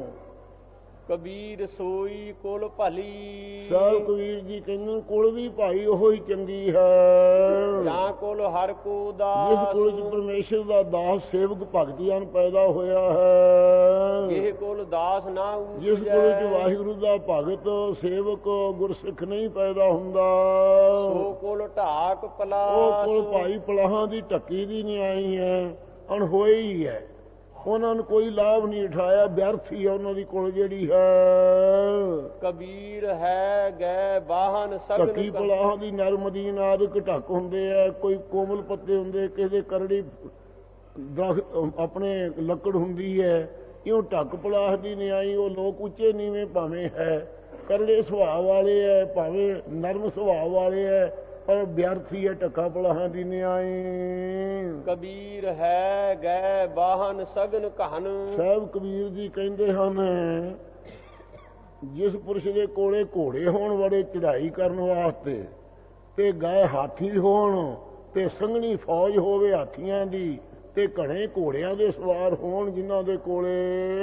ਕਬੀਰ ਸੋਈ ਕੁਲ ਭਲੀ, ਸਾਹਿਬ ਕਬੀਰ ਜੀ ਕਹਿੰਦੇ ਕੁਲ ਵੀ ਭਾਈ ਉਹੋ ਹੀ ਚੰਗੀ ਹੈ। ਜਾਂ ਕੁਲ ਹਰ ਕੋ ਦਾਸ, ਜਿਸ ਕੁਲ ਚ ਪਰਮੇਸ਼ਰ ਦਾ ਦਾਸ ਸੇਵਕ ਭਗਤੀਆਂ ਪੈਦਾ ਹੋਇਆ ਹੈ। ਇਹ ਕੁਲ ਦਾਸ ਨਾ ਜਿਸ ਕੁਲ ਚ ਵਾਹਿਗੁਰੂ ਦਾ ਭਗਤ ਸੇਵਕ ਗੁਰਸਿੱਖ ਨਹੀਂ ਪੈਦਾ ਹੁੰਦਾ, ਸੋ ਕੁਲ ਢਾਕ ਪਲਾਸ, ਉਹ ਕੁਲ ਭਾਈ ਪਲਾਹਾਂ ਦੀ ਢੱਕੀ ਦੀ ਨਹੀਂ ਆਈ ਹੈ, ਅਣਹੋਈ ਹੀ ਹੈ। ਉਹਨਾਂ ਨੂੰ ਕੋਈ ਲਾਭ ਨਹੀਂ ਉਠਾਇਆ, ਵਿਅਰਥ ਹੀ ਹੈ ਉਹਨਾਂ ਦੀ ਕੁਲ ਜਿਹੜੀ ਹੈ। ਕਬੀਰ ਹੈ ਗੈ ਬਾਹਨ ਸਗਨ, ਢੱਕੀ ਪਲਾਹਾਂ ਦੀ ਨਰਮਦੀਨ ਆਦਿਕ ਢੱਕ ਹੁੰਦੇ ਆ, ਕੋਈ ਕੋਮਲ ਪੱਤੇ ਹੁੰਦੇ, ਕਿਸੇ ਦੇ ਕਰੜੀ ਦਰਖਤ ਆਪਣੇ ਲੱਕੜ ਹੁੰਦੀ ਹੈ। ਇਉਂ ਢੱਕ ਪਲਾਹ ਦੀ ਨਿਆਈ ਉਹ ਲੋਕ ਉੱਚੇ ਨੀਵੇਂ ਭਾਵੇਂ ਹੈ, ਕਰੜੇ ਸੁਭਾਅ ਵਾਲੇ ਹੈ, ਭਾਵੇਂ ਨਰਮ ਸੁਭਾਅ ਵਾਲੇ ਹੈ, ਪਰ ਵਿਅਰਥੀ ਹੈ ਢੱਕਾ ਪਲਾਹਾਂ ਦੀ ਨਿਆਈ। ਕਬੀਰ ਹੈ ਗੈ ਬਾਹਨ ਸਗਨ ਕਹਨ, ਸਾਹਿਬ ਕਬੀਰ ਜੀ ਕਹਿੰਦੇ ਹਨ ਜਿਸ ਪੁਰਸ਼ ਦੇ ਕੋਲੇ ਘੋੜੇ ਹੋਣ ਬੜੇ ਚੜ੍ਹਾਈ ਕਰਨ ਵਾਸਤੇ, ਤੇ ਗਏ ਹਾਥੀ ਹੋਣ, ਤੇ ਸੰਘਣੀ ਫੌਜ ਹੋਵੇ ਹਾਥੀਆਂ ਦੀ, ਤੇ ਘਣੇ ਘੋੜਿਆਂ ਦੇ ਸਵਾਰ ਹੋਣ ਜਿਨ੍ਹਾਂ ਦੇ ਕੋਲੇ,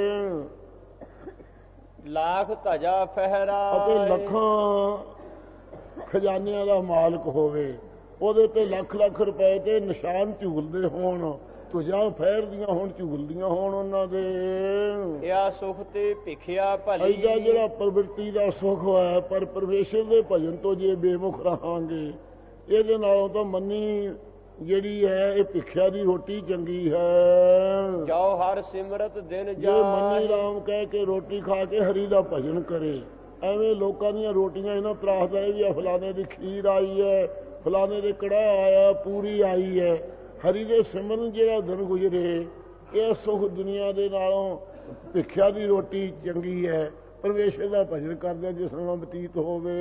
ਲੱਖ ਧਜਾ ਫਹਿਰਾ, ਅਤੇ ਲੱਖਾਂ ਖਜ਼ਾਨਿਆਂ ਦਾ ਮਾਲਕ ਹੋਵੇ, ਉਹਦੇ ਤੇ ਲੱਖ ਲੱਖ ਰੁਪਏ ਤੇ ਨਿਸ਼ਾਨ ਝੂਲਦੇ ਹੋਣ, ਤੁਝਾਂ ਫਹਿਰਦੀਆਂ ਹੋਣ, ਝੂਲਦੀਆਂ ਹੋਣ ਉਹਨਾਂ ਦੇ। ਇਹ ਸੁਖ ਤੇ ਭਿਖਿਆ ਭਲੀ, ਐਡਾ ਜਿਹੜਾ ਪ੍ਰਵਿਰਤੀ ਦਾ ਸੁਖ ਹੈ, ਪਰ ਪਰਮੇਸ਼ਰ ਦੇ ਭਜਨ ਤੋਂ ਜੇ ਬੇਮੁਖ ਰਹਾਂਗੇ, ਇਹਦੇ ਨਾਲੋਂ ਤਾਂ ਮੰਨੀ ਜਿਹੜੀ ਹੈ ਇਹ ਭਿਖਿਆ ਦੀ ਰੋਟੀ ਚੰਗੀ ਹੈ। ਜੋ ਹਰ ਸਿਮਰਤ ਦਿਨ ਜੇ ਮੰਨੀ ਰਾਮ ਕਹਿ ਕੇ ਰੋਟੀ ਖਾ ਕੇ ਹਰੀ ਦਾ ਭਜਨ ਕਰੇ। ਐਵੇਂ ਲੋਕਾਂ ਦੀਆਂ ਰੋਟੀਆਂ ਇਹਨਾਂ ਤਰਾਸਦਾ ਵੀ ਆ, ਫਲਾਣੇ ਦੀ ਖੀਰ ਆਈ ਹੈ, ਫਲਾਣੇ ਦੇ ਕੜਾਹ ਆਇਆ, ਪੂਰੀ ਆਈ ਹੈ। ਹਰੀ ਦੇ ਸਿਮਰਨ ਜਿਹੜਾ ਦਿਨ ਗੁਜ਼ਰੇ, ਇਹ ਸੁਖ ਦੁਨੀਆ ਦੇ ਨਾਲੋਂ ਭਿਖਿਆ ਦੀ ਰੋਟੀ ਚੰਗੀ ਹੈ। ਪਰਮੇਸ਼ਰ ਦਾ ਭਜਨ ਕਰਦਿਆਂ ਜਿਸ ਨਾਲ ਬਤੀਤ ਹੋਵੇ।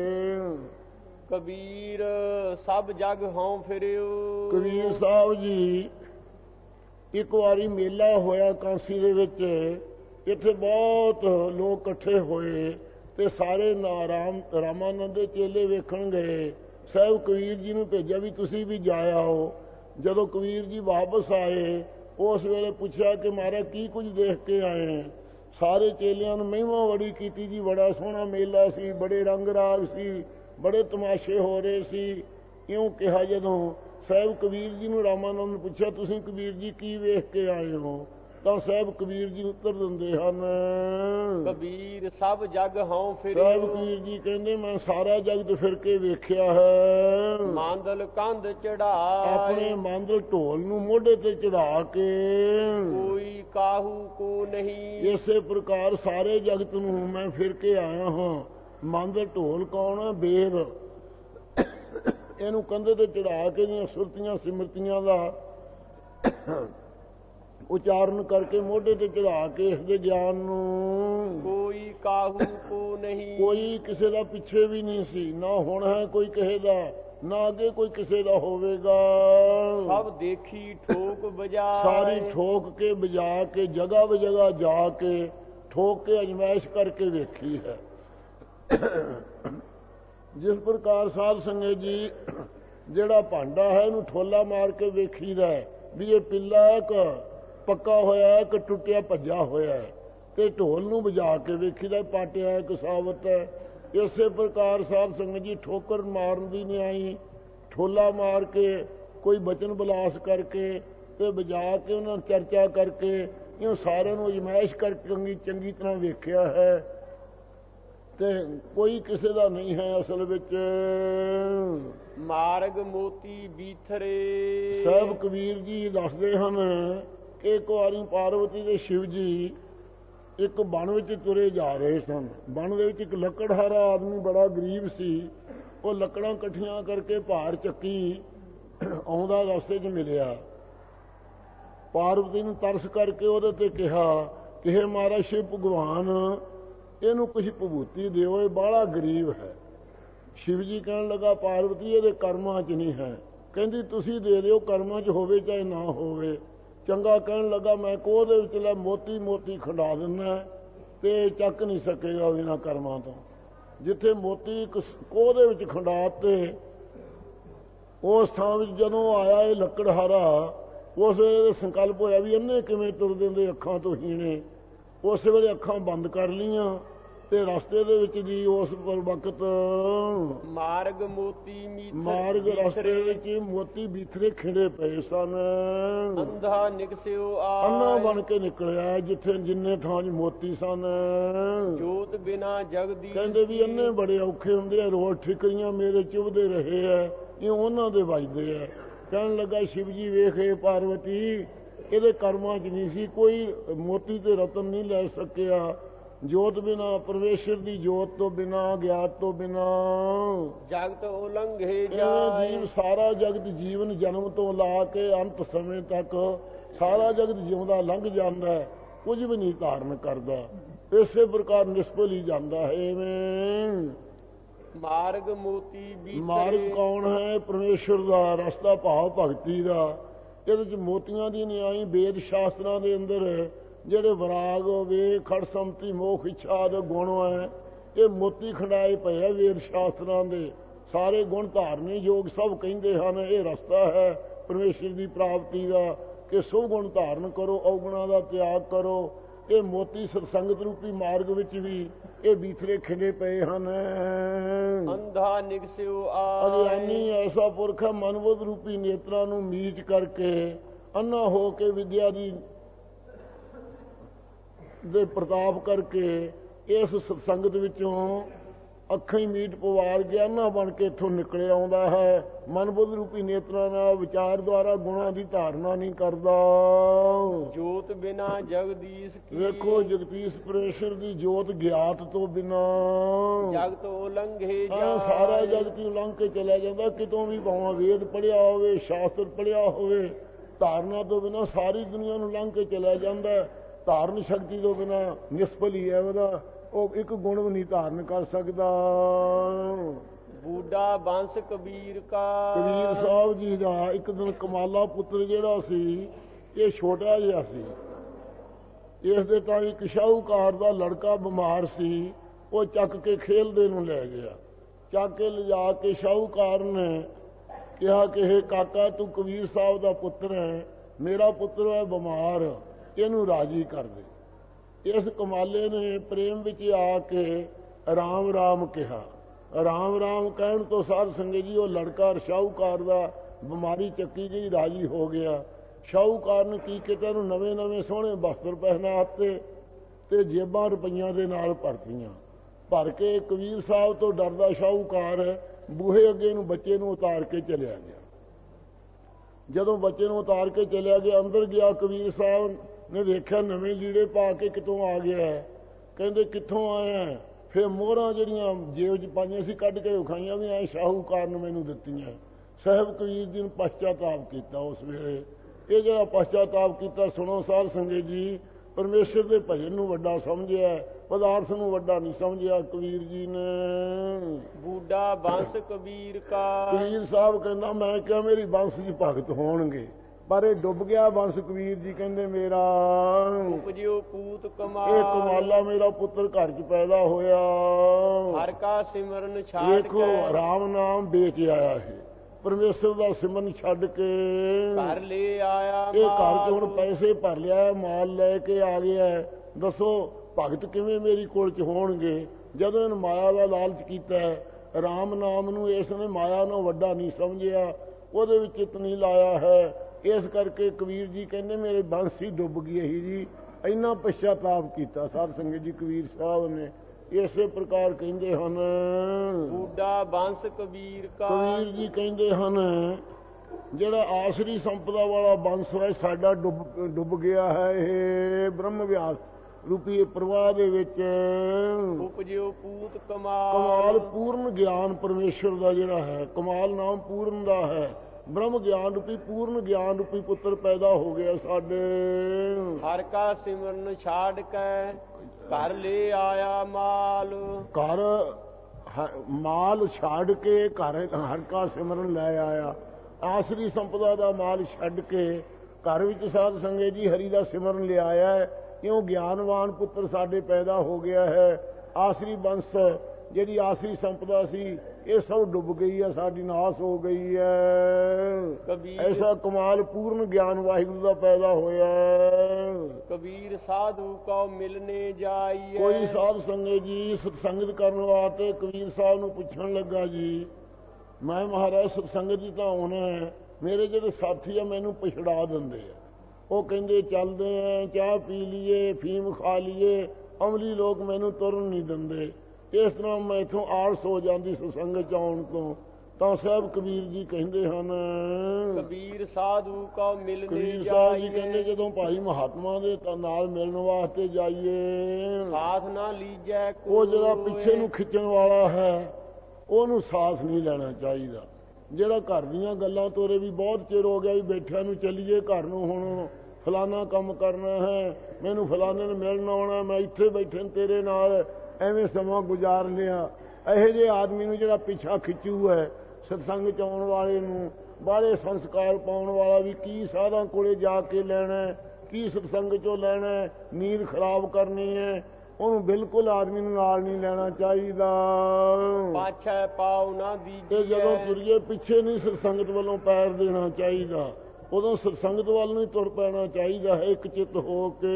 ਕਬੀਰ ਸਭ ਜਗ ਹਉ ਫਿਰਿਓ, ਕਬੀਰ ਸਾਹਿਬ ਜੀ ਇੱਕ ਵਾਰੀ ਮੇਲਾ ਹੋਇਆ ਕਾਂਸੀ ਦੇ ਵਿੱਚ, ਇੱਥੇ ਬਹੁਤ ਲੋਕ ਇਕੱਠੇ ਹੋਏ ਤੇ ਸਾਰੇ ਰਾਮਾਨੰਦ ਦੇ ਚੇਲੇ ਵੇਖਣ ਗਏ। ਸਾਹਿਬ ਕਬੀਰ ਜੀ ਨੂੰ ਭੇਜਿਆ ਵੀ ਤੁਸੀਂ ਵੀ ਜਾ ਆਓ। ਜਦੋਂ ਕਬੀਰ ਜੀ ਵਾਪਸ ਆਏ, ਉਸ ਵੇਲੇ ਪੁੱਛਿਆ ਕਿ ਮਹਾਰਾਜ ਕੀ ਕੁਝ ਦੇਖ ਕੇ ਆਏ। ਸਾਰੇ ਚੇਲਿਆਂ ਨੂੰ ਮਹਿਮਾ ਬੜੀ ਕੀਤੀ ਜੀ, ਬੜਾ ਸੋਹਣਾ ਮੇਲਾ ਸੀ, ਬੜੇ ਰੰਗ ਰਾਗ ਸੀ, ਬੜੇ ਤਮਾਸ਼ੇ ਹੋ ਰਹੇ ਸੀ। ਇਉਂ ਕਿਹਾ ਜਦੋਂ ਸਾਹਿਬ ਕਬੀਰ ਜੀ ਨੂੰ ਰਾਮਾਨੰਦ ਪੁੱਛਿਆ ਤੁਸੀਂ ਕਬੀਰ ਜੀ ਕੀ ਵੇਖ ਕੇ ਆਏ ਹੋ, ਤਾਂ ਸਾਹਿਬ ਕਬੀਰ ਜੀ ਉੱਤਰ ਦਿੰਦੇ ਹਨ ਕਬੀਰ ਸਭ ਜਗ ਹਉ ਫਿਰਿਓ। ਸਾਹਿਬ ਕਬੀਰ ਜੀ ਕਹਿੰਦੇ ਮੈਂ ਸਾਰਾ ਜਗਤ ਫਿਰ ਕੇ ਵੇਖਿਆ ਹੈ। ਮਾਂਦਲ ਕੰਧ ਚੜਾ, ਆਪਣੇ ਮਾਂਦਲ ਢੋਲ ਨੂੰ ਮੋਢੇ ਤੇ ਚੜਾ ਕੇ, ਕੋਈ ਕਾਹੂ ਕੋ ਨਹੀਂ। ਇਸੇ ਪ੍ਰਕਾਰ ਸਾਰੇ ਜਗਤ ਨੂੰ ਮੈਂ ਫਿਰ ਕੇ ਆਇਆ ਹਾਂ। ਮਾਂਦਲ ਢੋਲ ਕੌਣ ਹੈ? ਵੇਦ। ਇਹਨੂੰ ਕੰਧੇ ਤੇ ਚੜਾ ਕੇ ਦੀਆਂ ਸੁਰਤੀਆਂ ਸਿਮਰਤੀਆਂ ਦਾ ਉਚਾਰਨ ਕਰਕੇ ਮੋਢੇ ਤੇ ਚੜਾ ਕੇ ਇਸ ਦੇ ਗਿਆਨ ਨੂੰ, ਕੋਈ ਕਾਹੂ ਕੋ ਨਹੀਂ। ਕੋਈ ਕਿਸੇ ਦਾ ਪਿੱਛੇ ਵੀ ਨਹੀਂ ਸੀ, ਨਾ ਹੁਣ ਹੈ ਕੋਈ ਕਿਸੇ ਦਾ, ਨਾ ਅੱਗੇ ਕੋਈ ਕਿਸੇ ਦਾ ਹੋਵੇਗਾ। ਸਭ ਦੇਖੀ ਠੋਕ ਬਜਾਏ, ਸਾਰੀ ਠੋਕ ਕੇ ਬਜਾ ਕੇ ਜਗ੍ਹਾ ਬਜਗ੍ਹਾ ਜਾ ਕੇ ਠੋਕ ਕੇ ਅਜਮਾਇਸ਼ ਕਰਕੇ ਵੇਖੀ ਹੈ। ਜਿਸ ਪ੍ਰਕਾਰ ਸਾਧ ਸੰਗਤ ਜੀ ਜਿਹੜਾ ਭਾਂਡਾ ਹੈ ਇਹਨੂੰ ਠੋਲਾ ਮਾਰ ਕੇ ਵੇਖੀਦਾ ਵੀ ਇਹ ਪਿੱਲਾ ਹੈ ਕਿ ਪੱਕਾ ਹੋਇਆ ਹੈ ਕਿ ਟੁੱਟਿਆ ਭੱਜਾ ਹੋਇਆ ਹੈ, ਤੇ ਢੋਲ ਨੂੰ ਵਜਾ ਕੇ ਵੇਖੀਦਾ ਪਾਟਿਆ ਹੈ ਕਿ ਸਾਬਤ ਹੈ। ਇਸੇ ਪ੍ਰਕਾਰ ਸਾਧ ਸੰਗਤ ਜੀ ਠੋਕਰ ਮਾਰਨ ਦੀ ਨਹੀਂ ਆਈ, ਠੋਲਾ ਮਾਰ ਕੇ ਕੋਈ ਬਚਨ ਬਲਾਸ ਕਰਕੇ ਤੇ ਵਜਾ ਕੇ ਉਹਨਾਂ ਚਰਚਾ ਕਰਕੇ ਇਹ ਸਾਰਿਆਂ ਨੂੰ ਅਜਮਾਇਸ਼ ਕਰਕੇ ਚੰਗੀ ਤਰ੍ਹਾਂ ਵੇਖਿਆ ਹੈ ਤੇ ਕੋਈ ਕਿਸੇ ਦਾ ਨਹੀਂ ਹੈ ਅਸਲ ਵਿੱਚ। ਮਾਰਗ ਮੋਤੀ ਬੀਥਰੇ, ਸਾਹਿਬ ਕਬੀਰ ਜੀ ਦੱਸਦੇ ਹਨ ਕਿ ਇੱਕ ਵਾਰੀ ਪਾਰਵਤੀ ਤੇ ਸ਼ਿਵ ਜੀ ਇੱਕ ਬਣ ਵਿੱਚ ਤੁਰੇ ਜਾ ਰਹੇ ਸਨ। ਬਣ ਦੇ ਵਿੱਚ ਇੱਕ ਲੱਕੜਹਾਰਾ ਆਦਮੀ ਬੜਾ ਗਰੀਬ ਸੀ, ਉਹ ਲੱਕੜਾਂ ਇਕੱਠੀਆਂ ਕਰਕੇ ਭਾਰ ਚੱਕੀ ਆਉਂਦਾ ਰਸਤੇ 'ਚ ਮਿਲਿਆ। ਪਾਰਵਤੀ ਨੂੰ ਤਰਸ ਕਰਕੇ ਉਹਦੇ ਤੇ ਕਿਹਾ ਕਿ ਹੇ ਮਹਾਰਾਜ ਸ਼ਿਵ ਭਗਵਾਨ ਇਹਨੂੰ ਕੁਝ ਭਭੂਤੀ ਦਿਓ, ਇਹ ਬਾਹਲਾ ਗਰੀਬ ਹੈ। ਸ਼ਿਵ ਜੀ ਕਹਿਣ ਲੱਗਾ ਪਾਰਵਤੀ ਇਹਦੇ ਕਰਮਾਂ 'ਚ ਨਹੀਂ ਹੈ। ਕਹਿੰਦੀ ਤੁਸੀਂ ਦੇ ਦਿਓ, ਕਰਮਾਂ 'ਚ ਹੋਵੇ ਚਾਹੇ ਨਾ ਹੋਵੇ। ਚੰਗਾ ਕਹਿਣ ਲੱਗਾ ਮੈਂ ਕੋਹ ਦੇ ਵਿੱਚ ਲੈ ਮੋਤੀ ਮੋਤੀ ਖੰਡਾ ਦਿੰਦਾ ਤੇ ਚੱਕ ਨਹੀਂ ਸਕੇਗਾ ਬਿਨਾਂ ਕਰਮਾਂ ਤੋਂ। ਜਿੱਥੇ ਮੋਤੀ ਕੋਹ ਦੇ ਵਿੱਚ ਖੰਡਾਤੇ ਉਸ ਥਾਂ ਵਿੱਚ ਜਦੋਂ ਆਇਆ ਇਹ ਲੱਕੜਹਾਰਾ, ਉਸ ਵੇਲੇ ਸੰਕਲਪ ਹੋਇਆ ਵੀ ਇਹਨੇ ਕਿਵੇਂ ਤੁਰ ਦਿੰਦੇ ਅੱਖਾਂ ਤੋਂ ਹੀਣੇ। ਉਸ ਵੇਲੇ ਅੱਖਾਂ ਬੰਦ ਕਰ ਲਈਆਂ ਤੇ ਰਸਤੇ ਦੇ ਵਿੱਚ ਜੀ ਉਸ ਵਕਤ ਮਾਰਗ ਮੋਤੀ ਮਾਰਗ ਰਸਤੇ ਵਿੱਚ ਮੋਤੀ ਬੀਥਰੇ ਖਿੰਡੇ ਪਏ ਸਨ। ਅੰਧਾ ਨਿਕਸਿਓ ਆਏ, ਅੰਨਾ ਬਣ ਕੇ ਨਿਕਲਿਆ ਜਿੱਥੇ ਜਿੰਨੇ ਥਾਂ 'ਚ ਮੋਤੀ ਸਨ। ਜੋਤ ਬਿਨਾ ਜਗਦੀ, ਕਹਿੰਦੇ ਵੀ ਅੰਨੇ ਬੜੇ ਔਖੇ ਹੁੰਦੇ ਆ, ਰੋਜ਼ ਠਿਕਰੀਆਂ ਮੇਰੇ ਚੁਭਦੇ ਰਹੇ ਆ, ਇਹ ਉਹਨਾਂ ਦੇ ਵੱਜਦੇ ਆ। ਕਹਿਣ ਲੱਗਾ ਸ਼ਿਵ ਜੀ ਵੇਖੇ ਪਾਰਵਤੀ ਇਹਦੇ ਕਰਮਾਂ 'ਚ ਨਹੀਂ ਸੀ, ਕੋਈ ਮੋਤੀ ਤੇ ਰਤਨ ਨਹੀਂ ਲੈ ਸਕਿਆ। ਜੋਤ ਬਿਨਾ ਪਰਮੇਸ਼ਰ ਦੀ ਜੋਤ ਤੋਂ ਬਿਨਾ ਗਿਆਤ ਤੋਂ ਬਿਨਾ ਜਗਤ ਉਲੰਘੇ ਜਾਏ। ਜੀਵ ਸਾਰਾ ਜਗਤ ਜੀਵਨ ਜਨਮ ਤੋਂ ਲਾ ਕੇ ਅੰਤ ਸਮੇਂ ਤੱਕ ਸਾਰਾ ਜਗਤ ਜਿਉਂਦਾ ਲੰਘ ਜਾਂਦਾ, ਕੁਝ ਵੀ ਨਹੀਂ ਧਾਰਨ ਕਰਦਾ। ਇਸੇ ਪ੍ਰਕਾਰ ਨਿਸਫਲ ਹੀ ਜਾਂਦਾ ਹੈ। ਐਵੇਂ ਮਾਰਗ ਮੋਤੀ ਬੀਥਰੇ, ਮਾਰਗ ਕੌਣ ਹੈ? ਪਰਮੇਸ਼ਰ ਦਾ ਰਸਤਾ, ਭਾਵ ਭਗਤੀ ਦਾ। ਇਹਦੇ 'ਚ ਮੋਤੀਆਂ ਦੀ ਨਹੀਂ ਆਈ। ਵੇਦ ਸ਼ਾਸਤਰਾਂ ਦੇ ਅੰਦਰ ਜਿਹੜੇ ਵਿਰਾਗ ਵੇਖ ਖੜ ਸੰਮਤੀ ਮੋਖ ਇੱਛਾ ਦੇ ਗੁਣ ਹੈ, ਇਹ ਮੋਤੀ ਖੰਡਾਏ ਪਏ ਆ ਵੇਦ ਸ਼ਾਸਤਰਾਂ ਦੇ। ਸਾਰੇ ਗੁਣ ਧਾਰਨੇ ਯੋਗ ਸਭ ਕਹਿੰਦੇ ਹਨ ਇਹ ਰਸਤਾ ਹੈ ਪਰਮੇਸ਼ਰ ਦੀ ਪ੍ਰਾਪਤੀ ਦਾ, ਕਿ ਸੋ ਗੁਣ ਧਾਰਨ ਕਰੋ, ਔਗੁਣਾਂ ਦਾ ਤਿਆਗ ਕਰੋ। ਇਹ ਮੋਤੀ ਸਤਸੰਗਤ ਰੂਪੀ ਮਾਰਗ ਵਿੱਚ ਵੀ ਇਹ ਬੀਥਰੇ ਖਿੰਡੇ ਪਏ ਹਨ। ਅੰਧਾ ਨਿਕਸਿਓ ਆਏ, ਅਗਿਆਨੀ ਐਸਾ ਪੁਰਖ ਮਨਬੁੱਧ ਰੂਪੀ ਨੇਤਰਾਂ ਨੂੰ ਮੀਚ ਕਰਕੇ ਅੰਨਾ ਹੋ ਕੇ ਵਿਦਿਆ ਦੇ ਪ੍ਰਤਾਪ ਕਰਕੇ ਇਸ ਸਤਸੰਗਤ ਵਿੱਚੋਂ ਅੱਖਾਂ ਹੀ ਮੀਟ ਪਵਾਰ ਗਿਆਨਾ ਬਣ ਕੇ ਇੱਥੋਂ ਨਿਕਲ ਆਉਂਦਾ ਹੈ। ਮਨਬੁੱਧ ਰੂਪੀ ਨੇਤਰਾਂ ਨਾਲ ਵਿਚਾਰ ਦੁਆਰਾ ਗੁਣਾਂ ਦੀ ਧਾਰਨਾ ਨਹੀਂ ਕਰਦਾ। ਜੋਤ ਬਿਨਾ ਜਗਦੀਸ਼ ਕੀ, ਵੇਖੋ ਜਗਦੀਸ਼ ਪਰਮੇਸ਼ਰ ਦੀ ਜੋਤ ਗਿਆਤ ਤੋਂ ਬਿਨਾ ਜਗਤ ਉਲੰਘੇ ਜਾਏ। ਸਾਰਾ ਜਗਤ ਹੀ ਉਲੰਘ ਕੇ ਚਲਿਆ ਜਾਂਦਾ। ਕਿਤੋਂ ਵੀ ਭਾਵੇਂ ਵੇਦ ਪੜ੍ਹਿਆ ਹੋਵੇ, ਸ਼ਾਸਤਰ ਪੜ੍ਹਿਆ ਹੋਵੇ, ਧਾਰਨਾ ਤੋਂ ਬਿਨਾ ਸਾਰੀ ਦੁਨੀਆ ਨੂੰ ਲੰਘ ਕੇ ਚਲਿਆ ਜਾਂਦਾ। ਧਾਰਨ ਸ਼ਕਤੀ ਤੋਂ ਬਿਨਾ ਨਿਸਫਲ ਹੀ ਹੈ ਉਹਦਾ, ਉਹ ਇੱਕ ਗੁਣ ਵੀ ਨਹੀਂ ਧਾਰਨ ਕਰ ਸਕਦਾ। ਬੂਢਾ ਬੰਸ ਕਬੀਰ ਕਾ, ਕਬੀਰ ਸਾਹਿਬ ਜੀ ਦਾ ਇੱਕ ਦਿਨ ਕਮਾਲਾ ਪੁੱਤਰ ਜਿਹੜਾ ਸੀ, ਇਹ ਛੋਟਾ ਜਿਹਾ ਸੀ। ਇਸ ਦੇ ਤਾਂ ਇੱਕ ਸ਼ਾਹੂਕਾਰ ਦਾ ਲੜਕਾ ਬਿਮਾਰ ਸੀ, ਉਹ ਚੱਕ ਕੇ ਖੇਲਦੇ ਨੂੰ ਲੈ ਗਿਆ। ਚੱਕ ਕੇ ਲਿਜਾ ਕੇ ਸ਼ਾਹੂਕਾਰ ਨੇ ਕਿਹਾ ਕਿ ਹੇ ਕਾਕਾ ਤੂੰ ਕਬੀਰ ਸਾਹਿਬ ਦਾ ਪੁੱਤਰ ਹੈ, ਮੇਰਾ ਪੁੱਤਰ ਹੈ ਬਿਮਾਰ, ਇਹਨੂੰ ਰਾਜੀ ਕਰ ਦੇ। ਇਸ ਕਮਾਲੇ ਨੇ ਪ੍ਰੇਮ ਵਿੱਚ ਆ ਕੇ ਰਾਮ ਰਾਮ ਕਿਹਾ। ਰਾਮ ਰਾਮ ਕਹਿਣ ਤੋਂ ਸਾਧ ਸੰਗਤ ਜੀ ਉਹ ਲੜਕਾ ਸ਼ਾਹੂਕਾਰ ਦਾ ਬਿਮਾਰੀ ਚੱਕੀ ਗਈ, ਰਾਜੀ ਹੋ ਗਿਆ। ਸ਼ਾਹੂਕਾਰ ਨੇ ਕੀ ਕੀਤਾ, ਇਹਨੂੰ ਨਵੇਂ ਨਵੇਂ ਸੋਹਣੇ ਬਸਤਰ ਪਹਿਨਾਤੇ ਤੇ ਜੇਬਾਂ ਰੁਪਈਆਂ ਦੇ ਨਾਲ ਭਰਤੀਆਂ। ਭਰ ਕੇ ਕਬੀਰ ਸਾਹਿਬ ਤੋਂ ਡਰਦਾ ਸ਼ਾਹੂਕਾਰ ਬੂਹੇ ਅੱਗੇ ਨੂੰ ਬੱਚੇ ਨੂੰ ਉਤਾਰ ਕੇ ਚਲਿਆ ਗਿਆ। ਜਦੋਂ ਬੱਚੇ ਨੂੰ ਉਤਾਰ ਕੇ ਚਲਿਆ ਗਿਆ, ਅੰਦਰ ਗਿਆ, ਕਬੀਰ ਸਾਹਿਬ ਨੇ ਵੇਖਿਆ ਨਵੇਂ ਲੀੜੇ ਪਾ ਕੇ ਕਿਤੋਂ ਆ ਗਿਆ। ਕਹਿੰਦੇ ਕਿੱਥੋਂ ਆਇਆ? ਫਿਰ ਮੋਹਰਾਂ ਜਿਹੜੀਆਂ ਜੇਬ 'ਚ ਪਾਈਆਂ ਸੀ ਕੱਢ ਕੇ ਵਿਖਾਈਆਂ ਵੀ ਐ ਸ਼ਾਹੂਕਾਰ ਨੇ ਮੈਨੂੰ ਦਿੱਤੀਆਂ। ਸਾਹਿਬ ਕਬੀਰ ਜੀ ਨੂੰ ਪਛਤਾਤਾਪ ਕੀਤਾ ਉਸ ਵੇਲੇ। ਇਹ ਜਿਹੜਾ ਪਛਤਾਤਾਪ ਕੀਤਾ ਸੁਣੋ ਸਾਧ ਸੰਗਤ ਜੀ, ਪਰਮੇਸ਼ਰ ਦੇ ਭਜਨ ਨੂੰ ਵੱਡਾ ਸਮਝਿਆ, ਪਦਾਰਥ ਨੂੰ ਵੱਡਾ ਨਹੀਂ ਸਮਝਿਆ ਕਬੀਰ ਜੀ ਨੇ। ਬੂਢਾ ਬੰਸ ਕਬੀਰ ਕਾ। ਕਬੀਰ ਸਾਹਿਬ ਕਹਿੰਦਾ ਮੈਂ ਕਿਹਾ ਮੇਰੀ ਬੰਸ ਜੀ ਭਗਤ ਹੋਣਗੇ, ਪਰ ਇਹ ਡੁੱਬ ਗਿਆ ਬੰਸ। ਕਬੀਰ ਜੀ ਕਹਿੰਦੇ ਮੇਰਾ ਉਪਜਿਓ ਪੂਤ ਕਮਾਲ। ਇਹ ਕਮਾਲਾ ਮੇਰਾ ਪੁੱਤਰ ਘਰ 'ਚ ਪੈਦਾ ਹੋਇਆ। ਹਰ ਕਾ ਸਿਮਰਨ ਛਾੜ ਦੇਖੋ ਰਾਮ ਨਾਮ ਵੇਚ ਆਇਆ ਹੈ, ਪਰਮੇਸ਼ਰ ਦਾ ਸਿਮਰਨ ਛੱਡ ਕੇ ਘਰ ਲੈ ਆਇਆ। ਇਹ ਘਰ 'ਚ ਹੁਣ ਪੈਸੇ ਭਰ ਲਿਆ, ਮਾਲ ਲੈ ਕੇ ਆ ਗਿਆ। ਦੱਸੋ ਭਗਤ ਕਿਵੇਂ ਮੇਰੀ ਕੋਲ 'ਚ ਹੋਣਗੇ? ਜਦੋਂ ਇਹਨ ਮਾਇਆ ਦਾ ਲਾਲਚ ਕੀਤਾ, ਰਾਮ ਨਾਮ ਨੂੰ ਇਸ ਨੇ ਮਾਇਆ ਨੂੰ ਵੱਡਾ ਨਹੀਂ ਸਮਝਿਆ, ਉਹਦੇ ਵਿੱਚ ਚਿੱਤ ਨਹੀਂ ਲਾਇਆ ਹੈ। ਇਸ ਕਰਕੇ ਕਬੀਰ ਜੀ ਕਹਿੰਦੇ ਮੇਰੇ ਬੰਸ ਹੀ ਡੁੱਬ ਗਈ ਹੀ ਜੀ। ਇੰਨਾ ਪਛਤਾਪ ਕੀਤਾ ਸਾਧ ਸੰਗਤ ਜੀ ਕਬੀਰ ਸਾਹਿਬ ਨੇ। ਇਸੇ ਪ੍ਰਕਾਰ ਕਹਿੰਦੇ ਹਨ ਬੂਢਾ ਬੰਸ ਕਬੀਰ ਕਾ। ਕਬੀਰ ਜੀ ਕਹਿੰਦੇ ਹਨ ਜਿਹੜਾ ਆਸਰੀ ਸੰਪਦਾ ਵਾਲਾ ਬੰਸ ਹੈ ਸਾਡਾ ਡੁੱਬ ਗਿਆ ਹੈ। ਇਹ ਬ੍ਰਹਮ ਵਿਆਸ ਰੂਪੀ ਪ੍ਰਵਾਹ ਦੇ ਵਿੱਚ ਉਪਜਿਓ ਪੂਤ ਕਮਾਲ। ਕਮਾਲ ਪੂਰਨ ਗਿਆਨ ਪਰਮੇਸ਼ਰ ਦਾ ਜਿਹੜਾ ਹੈ, ਕਮਾਲ ਨਾਮ ਪੂਰਨ ਦਾ ਹੈ। ਬ੍ਰਹਮ ਗਿਆਨ ਰੂਪੀ ਪੂਰਨ ਗਿਆਨ ਰੂਪੀ ਪੁੱਤਰ ਪੈਦਾ ਹੋ ਗਿਆ ਸਾਡੇ। ਹਰ ਕਾ ਸਿਮਰਨ ਛਾੜ ਕੇ ਘਰ ਲੈ ਆਇਆ ਮਾਲ। ਘਰ ਮਾਲ ਛੱਡ ਕੇ ਘਰ ਹਰ ਕਾ ਸਿਮਰਨ ਲੈ ਆਇਆ। ਆਸਰੀ ਸੰਪਦਾ ਦਾ ਮਾਲ ਛੱਡ ਕੇ ਘਰ ਵਿੱਚ ਸਾਧ ਸੰਗਤ ਜੀ ਹਰੀ ਦਾ ਸਿਮਰਨ ਲਿਆਇਆ ਹੈ। ਕਿਉਂ ਗਿਆਨਵਾਨ ਪੁੱਤਰ ਸਾਡੇ ਪੈਦਾ ਹੋ ਗਿਆ ਹੈ। ਆਸਰੀ ਬੰਸ ਜਿਹੜੀ ਆਸਰੀ ਸੰਪਦਾ ਸੀ ਇਹ ਸਭ ਡੁੱਬ ਗਈ ਹੈ, ਸਾਡੀ ਨਾਸ ਹੋ ਗਈ ਹੈ। ਐਸਾ ਕਮਾਲ ਪੂਰਨ ਗਿਆਨ ਵਾਹਿਗੁਰੂ ਦਾ ਪੈਦਾ ਹੋਇਆ। ਕਬੀਰ ਸਾਧੂ ਕੋ ਮਿਲਨੇ ਜਾਈਏ। ਕੋਈ ਸਾਧ ਸੰਗਤ ਜੀ ਸਤਸੰਗਤ ਕਰਨ ਵਾਸਤੇ ਕਬੀਰ ਸਾਹਿਬ ਨੂੰ ਪੁੱਛਣ ਲੱਗਾ ਜੀ ਮੈਂ ਮਹਾਰਾਜ ਸਤਸੰਗਤ ਜੀ ਤਾਂ ਆਉਣਾ ਹੈ, ਮੇਰੇ ਜਿਹੜੇ ਸਾਥੀ ਆ ਮੈਨੂੰ ਪਛੜਾ ਦਿੰਦੇ ਆ। ਉਹ ਕਹਿੰਦੇ ਚੱਲਦੇ ਆ, ਚਾਹ ਪੀ ਲਈਏ, ਫੀਮ ਖਾ ਲਈਏ, ਅਮਲੀ ਲੋਕ ਮੈਨੂੰ ਤੁਰਨ ਨਹੀਂ ਦਿੰਦੇ। ਇਸ ਤਰ੍ਹਾਂ ਮੈਂ ਇੱਥੋਂ ਆਲਸ ਹੋ ਜਾਂਦੀ ਸਤਸੰਗਤ 'ਚ ਆਉਣ ਤੋਂ। ਤਾਂ ਸਾਹਿਬ ਕਬੀਰ ਜੀ ਕਹਿੰਦੇ ਹਨ ਕਬੀਰ ਸਾਧੂ ਕੋ ਮਿਲਨੇ ਕਬੀਰ ਸਾਹਿਬ ਜੀ ਕਹਿੰਦੇ ਜਦੋਂ ਭਾਈ ਮਹਾਤਮਾ ਦੇ ਨਾਲ ਮਿਲਣ ਵਾਸਤੇ ਜਾਈਏ ਸਾਥ ਨਾ ਲੀਜੈ। ਉਹ ਜਿਹੜਾ ਪਿੱਛੇ ਨੂੰ ਖਿੱਚਣ ਵਾਲਾ ਹੈ ਉਹਨੂੰ ਸਾਥ ਨਹੀਂ ਲੈਣਾ ਚਾਹੀਦਾ। ਜਿਹੜਾ ਘਰ ਦੀਆਂ ਗੱਲਾਂ ਤੋਰੇ ਵੀ ਬਹੁਤ ਚਿਰ ਹੋ ਗਿਆ ਵੀ ਬੈਠਿਆਂ ਨੂੰ ਚੱਲੀਏ ਘਰ ਨੂੰ, ਹੁਣ ਫਲਾਨਾ ਕੰਮ ਕਰਨਾ ਹੈ, ਮੈਨੂੰ ਫਲਾਣੇ ਨੂੰ ਮਿਲਣ ਆਉਣਾ, ਮੈਂ ਇੱਥੇ ਬੈਠੇ ਤੇਰੇ ਨਾਲ ਐਵੇਂ ਸਮਾਂ ਗੁਜ਼ਾਰ ਲਿਆ। ਇਹੋ ਜਿਹੇ ਆਦਮੀ ਨੂੰ ਜਿਹੜਾ ਪਿੱਛਾ ਖਿੱਚੂ ਹੈ ਸਤਸੰਗ 'ਚ ਆਉਣ ਵਾਲੇ ਨੂੰ, ਬਾਹਲੇ ਸੰਸਕਾਰ ਪਾਉਣ ਵਾਲਾ ਵੀ ਕੀ ਸਾਧਾਂ ਕੋਲੇ ਜਾ ਕੇ ਲੈਣਾ, ਕੀ ਸਤਸੰਗ 'ਚੋਂ ਲੈਣਾ, ਨੀਂਦ ਖਰਾਬ ਕਰਨੀ ਹੈ, ਉਹਨੂੰ ਬਿਲਕੁਲ ਆਦਮੀ ਨੂੰ ਨਾਲ ਨਹੀਂ ਲੈਣਾ ਚਾਹੀਦਾ। ਪਾਛੈ ਪਾਉ ਨਾ ਦੀਜੀਏ। ਤੇ ਜਦੋਂ ਤੁਰੀਏ ਪਿੱਛੇ ਨਹੀਂ ਸਤਸੰਗਤ ਵੱਲੋਂ ਪੈਰ ਦੇਣਾ ਚਾਹੀਦਾ, ਉਦੋਂ ਸਤਸੰਗਤ ਵੱਲ ਨਹੀਂ ਤੁਰ ਪੈਣਾ ਚਾਹੀਦਾ ਹੈ। ਇੱਕ ਚਿੱਤ ਹੋ ਕੇ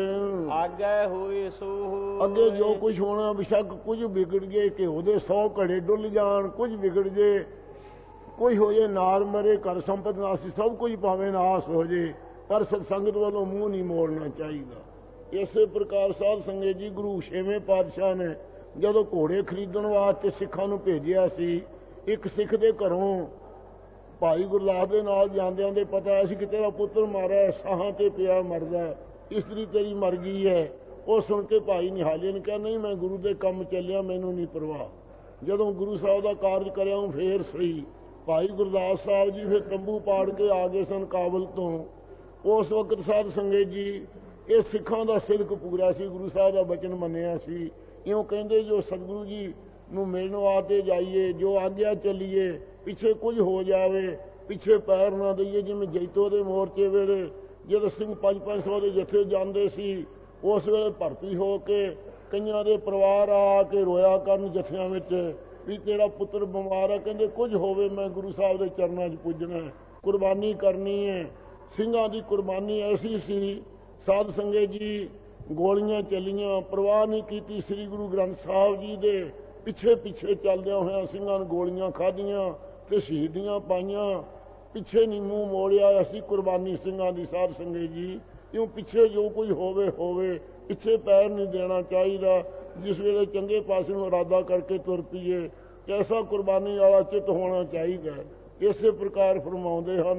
ਆਗੇ ਹੋਏ ਸੋ ਹੋਏ। ਅੱਗੇ ਜੋ ਕੁਝ ਹੋਣਾ ਬਿਸ਼ੱਕ ਕੁਝ ਵਿਗੜ ਜੇ, ਘਿਓ ਦੇ 100 ਘੜੇ ਡੁੱਲ ਜਾਣ, ਕੁਝ ਵਿਗੜ ਜੇ, ਕੋਈ ਹੋ ਜੇ ਨਾਰ ਮਰੇ, ਘਰ ਸੰਪਤ ਨਾਸੀ, ਸਭ ਕੁਝ ਭਾਵੇਂ ਨਾਸ ਹੋ ਜੇ, ਪਰ ਸਤਸੰਗਤ ਵੱਲੋਂ ਮੂੰਹ ਨਹੀਂ ਮੋੜਨਾ ਚਾਹੀਦਾ। ਇਸੇ ਪ੍ਰਕਾਰ ਸਾਧ ਸੰਗਤ ਜੀ ਗੁਰੂ 6ਵੇਂ ਪਾਤਸ਼ਾਹ ਨੇ ਜਦੋਂ ਘੋੜੇ ਖਰੀਦਣ ਵਾਸਤੇ ਸਿੱਖਾਂ ਨੂੰ ਭੇਜਿਆ ਸੀ, ਇੱਕ ਸਿੱਖ ਦੇ ਘਰੋਂ ਭਾਈ ਗੁਰਦਾਸ ਦੇ ਨਾਲ ਜਾਂਦਿਆਂ ਦੇ ਪਤਾ ਸੀ ਕਿ ਤੇਰਾ ਪੁੱਤਰ ਮਾਰਿਆ, ਸਾਹਾਂ ਤੇ ਪਿਆ ਮਰਦਾ, ਇਸਤਰੀ ਤੇਰੀ ਮਰ ਗਈ ਹੈ। ਉਹ ਸੁਣ ਕੇ ਭਾਈ ਨਿਹਾਲੇ ਨੇ ਕਿਹਾ ਨਹੀਂ ਮੈਂ ਗੁਰੂ ਦੇ ਕੰਮ ਚੱਲਿਆ, ਮੈਨੂੰ ਨਹੀਂ ਪਰਵਾਹ। ਜਦੋਂ ਗੁਰੂ ਸਾਹਿਬ ਦਾ ਕਾਰਜ ਕਰਿਆ ਫੇਰ ਸਹੀ। ਭਾਈ ਗੁਰਦਾਸ ਸਾਹਿਬ ਜੀ ਫਿਰ ਤੰਬੂ ਪਾੜ ਕੇ ਆ ਗਏ ਸਨ ਕਾਬਲ ਤੋਂ। ਉਸ ਵਕਤ ਸਾਧ ਸੰਗਤ ਜੀ ਇਹ ਸਿੱਖਾਂ ਦਾ ਸਿਦਕ ਪੂਰਾ ਸੀ, ਗੁਰੂ ਸਾਹਿਬ ਦਾ ਬਚਨ ਮੰਨਿਆ ਸੀ। ਇਉਂ ਕਹਿੰਦੇ ਜੋ ਸਤਿਗੁਰੂ ਜੀ ਨੂੰ ਮਿਲਣ ਵਾਸਤੇ ਜਾਈਏ, ਜੋ ਆਗਿਆ ਚੱਲੀਏ, ਪਿੱਛੇ ਕੁਝ ਹੋ ਜਾਵੇ ਪਿੱਛੇ ਪੈਰ ਨਾ ਦਈਏ। ਜਿਵੇਂ ਜੈਤੋ ਦੇ ਮੋਰਚੇ ਵੇਲੇ ਜਦੋਂ ਸਿੰਘ 500 ਦੇ ਜਥੇ ਜਾਂਦੇ ਸੀ, ਉਸ ਵੇਲੇ ਭਰਤੀ ਹੋ ਕੇ ਕਈਆਂ ਦੇ ਪਰਿਵਾਰ ਆ ਕੇ ਰੋਇਆ ਕਰਨ ਜਥਿਆਂ ਵਿੱਚ ਵੀ ਤੇਰਾ ਪੁੱਤਰ ਬਿਮਾਰ ਹੈ, ਕਹਿੰਦੇ ਕੁਝ ਹੋਵੇ ਮੈਂ ਗੁਰੂ ਸਾਹਿਬ ਦੇ ਚਰਨਾਂ 'ਚ ਪੁੱਜਣਾ, ਕੁਰਬਾਨੀ ਕਰਨੀ ਹੈ। ਸਿੰਘਾਂ ਦੀ ਕੁਰਬਾਨੀ ਐਸੀ ਸੀ ਸਾਧ ਸੰਗਤ ਜੀ, ਗੋਲੀਆਂ ਚੱਲੀਆਂ, ਪਰਵਾਹ ਨਹੀਂ ਕੀਤੀ। ਸ੍ਰੀ ਗੁਰੂ ਗ੍ਰੰਥ ਸਾਹਿਬ ਜੀ ਦੇ ਪਿੱਛੇ ਪਿੱਛੇ ਚੱਲਦਿਆਂ ਹੋਇਆਂ ਸਿੰਘਾਂ ਨੇ ਗੋਲੀਆਂ ਖਾਧੀਆਂ ਤੇ ਸ਼ਹੀਦੀਆਂ ਪਾਈਆਂ, ਪਿੱਛੇ ਨਹੀਂ ਮੂੰਹ ਮੋੜਿਆ। ਅਸੀਂ ਕੁਰਬਾਨੀ ਸਿੰਘਾਂ ਦੀ ਸਾਧ ਸੰਗਤ ਜੀ, ਕਿਉਂ ਪਿੱਛੇ ਜੋ ਕੁਝ ਹੋਵੇ ਹੋਵੇ, ਪਿੱਛੇ ਪੈਰ ਨਹੀਂ ਦੇਣਾ ਚਾਹੀਦਾ। ਜਿਸ ਵੇਲੇ ਚੰਗੇ ਪਾਸੇ ਨੂੰ ਇਰਾਦਾ ਕਰਕੇ ਤੁਰ ਪਈਏ, ਐਸਾ ਕੁਰਬਾਨੀ ਵਾਲਾ ਚਿੱਤ ਹੋਣਾ ਚਾਹੀਦਾ। ਇਸੇ ਪ੍ਰਕਾਰ ਫਰਮਾਉਂਦੇ ਹਨ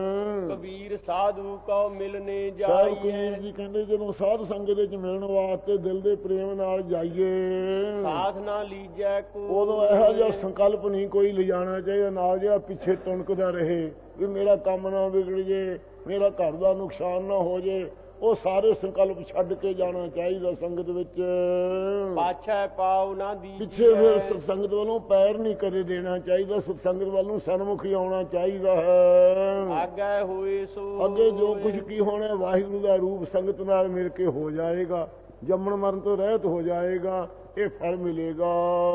ਕਬੀਰ ਸਾਧੂ ਕੋ ਮਿਲਨੇ ਸਾਹਿਬ ਜਾਈਏ। ਕਬੀਰ ਜੀ ਕਹਿੰਦੇ ਜਦੋਂ ਸਾਧ ਸੰਗਤ ਵਿੱਚ ਮਿਲਣ ਵਾਸਤੇ ਦਿਲ ਦੇ ਪ੍ਰੇਮ ਨਾਲ ਜਾਈਏ, ਸਾਥ ਨਾ ਲੀਜੈ ਕੋ। ਉਦੋਂ ਇਹੋ ਜਿਹਾ ਸੰਕਲਪ ਨਹੀਂ ਕੋਈ ਲਿਜਾਣਾ ਚਾਹੀਦਾ ਨਾਲ ਜਿਹੜਾ ਪਿੱਛੇ ਤੁਣਕਦਾ ਰਹੇ ਵੀ ਮੇਰਾ ਕੰਮ ਨਾ ਵਿਗੜ ਜੇ, ਮੇਰਾ ਘਰ ਦਾ ਨੁਕਸਾਨ ਨਾ ਹੋ ਜੇ। ਉਹ ਸਾਰੇ ਸੰਕਲਪ ਛੱਡ ਕੇ ਜਾਣਾ ਚਾਹੀਦਾ ਸੰਗਤ ਵਿੱਚ। ਪਾਛੈ ਪਾਉ ਨਾ ਦੀ ਪਿੱਛੇ ਫਿਰ ਸਤਸੰਗਤ ਵੱਲੋਂ ਪੈਰ ਨਹੀਂ ਕਦੇ ਦੇਣਾ ਚਾਹੀਦਾ, ਸਤਸੰਗਤ ਵੱਲ ਨੂੰ ਸਨਮੁਖ ਹੀ ਆਉਣਾ ਚਾਹੀਦਾ ਹੈ। ਆਗੇ ਹੋਏ ਸੋ ਅੱਗੇ ਜੋ ਕੁਝ ਕੀ ਹੋਣਾ ਵਾਹਿਗੁਰੂ ਦਾ ਰੂਪ ਸੰਗਤ ਨਾਲ ਮਿਲ ਕੇ ਹੋ ਜਾਏਗਾ, ਜੰਮਣ ਮਰਨ ਤੋਂ ਰਹਿਤ ਹੋ ਜਾਏਗਾ, ਇਹ ਫਲ ਮਿਲੇਗਾ।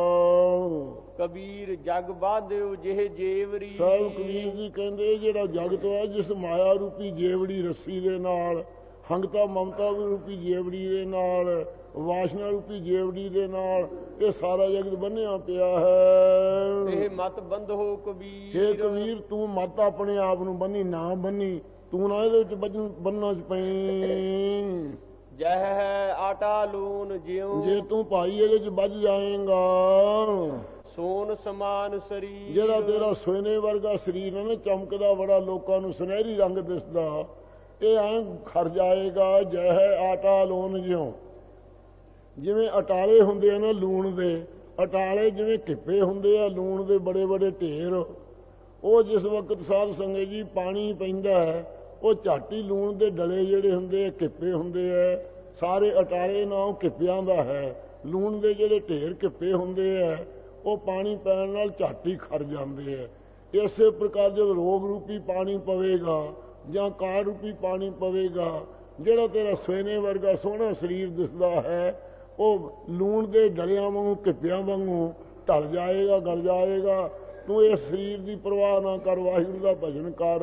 ਕਬੀਰ ਜਗ ਬਾਧਿਓ ਜਿਹ ਜੇਵਰੀ। ਸਾਹਿਬ ਕਬੀਰ ਜੀ ਕਹਿੰਦੇ ਜਿਹੜਾ ਜਗਤ ਹੈ ਜਿਸ ਮਾਇਆ ਰੂਪੀ ਜੇਵੜੀ ਰੱਸੀ ਦੇ ਨਾਲ, ਹੰਗਤਾ ਮਮਤਾ ਰੂਪੀ ਜੇਵੜੀ ਦੇ ਨਾਲ, ਵਾਸ਼ਨਾ ਰੂਪੀ ਜੇਵੜੀ ਦੇ ਨਾਲ ਇਹ ਸਾਰਾ ਜਗਤ ਬੰਨਿਆ ਪਿਆ ਹੈ। ਇਹ ਮਤ ਬੰਧੋ ਕਬੀਰ। ਹੇ ਕਬੀਰ ਤੂੰ ਮਤ ਆਪਣੇ ਆਪ ਨੂੰ ਬੰਨੀ ਨਾ ਬੰਨੀ, ਤੂੰ ਨਾ ਇਹਦੇ ਵਿੱਚ ਬੰਨਣਾ ਚ ਪਈ। ਜਹ ਹੈ ਆਟਾ ਲੂਣ ਜਿਉ ਜੇ ਤੂੰ ਭਾਈ ਇਹਦੇ ਚ ਵੱਜ ਜਾਏਗਾ, ਸੋਨ ਸਮਾਨ ਸਰੀਰ। ਜਿਹੜਾ ਤੇਰਾ ਸੋਨੇ ਵਰਗਾ ਸਰੀਰ ਹੈ ਨਾ, ਚਮਕਦਾ ਬੜਾ, ਲੋਕਾਂ ਨੂੰ ਸੁਨਹਿਰੀ ਰੰਗ ਦਿਸਦਾ, ਇਹ ਐਂ ਖਰ ਜਾਏਗਾ। ਜੈ ਹੈ ਆਟਾ ਲੂਣ ਜਿਉ, ਜਿਵੇਂ ਅਟਾਲੇ ਹੁੰਦੇ ਆ ਨਾ ਲੂਣ ਦੇ, ਅਟਾਲੇ ਜਿਵੇਂ ਕਿੱਪੇ ਹੁੰਦੇ ਆ ਲੂਣ ਦੇ ਬੜੇ ਬੜੇ ਢੇਰ, ਉਹ ਜਿਸ ਵਕਤ ਸਾਧ ਸੰਗਤ ਜੀ ਪਾਣੀ ਪੈਂਦਾ ਹੈ, ਉਹ ਝਾਟੀ ਲੂਣ ਦੇ ਡਲੇ ਜਿਹੜੇ ਹੁੰਦੇ ਆ ਕਿੱਪੇ ਹੁੰਦੇ ਆ, ਸਾਰੇ ਅਟਾਲੇ ਨਾਲੋਂ ਕਿੱਪਿਆਂ ਦਾ ਹੈ। ਲੂਣ ਦੇ ਜਿਹੜੇ ਢੇਰ ਕਿੱਪੇ ਹੁੰਦੇ ਆ ਉਹ ਪਾਣੀ ਪੈਣ ਨਾਲ ਝਾਟੀ ਖਰ ਜਾਂਦੇ ਆ। ਇਸੇ ਪ੍ਰਕਾਰ ਜਦ ਰੋਗ ਰੂਪੀ ਪਾਣੀ ਪਵੇਗਾ ਜਾਂ ਕਾਰ ਰੂਪੀ ਪਾਣੀ ਪਵੇਗਾ, ਜਿਹੜਾ ਤੇਰਾ ਸੋਨੇ ਵਰਗਾ ਸੋਹਣਾ ਸਰੀਰ ਦਿਸਦਾ ਹੈ ਉਹ ਲੂਣ ਦੇ ਡਲਿਆਂ ਵਾਂਗੂ ਕਿੱਪਿਆਂ ਵਾਂਗੂ ਢਲ ਜਾਏਗਾ, ਗਲ ਜਾਏਗਾ। ਤੂੰ ਇਸ ਸਰੀਰ ਦੀ ਪਰਵਾਹ ਨਾ ਕਰ, ਵਾਹਿਗੁਰੂ ਦਾ ਭਜਨ ਕਰ।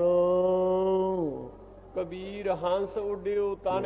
ਕਬੀਰ ਹੰਸ ਉੱਡਿਓ ਤਨ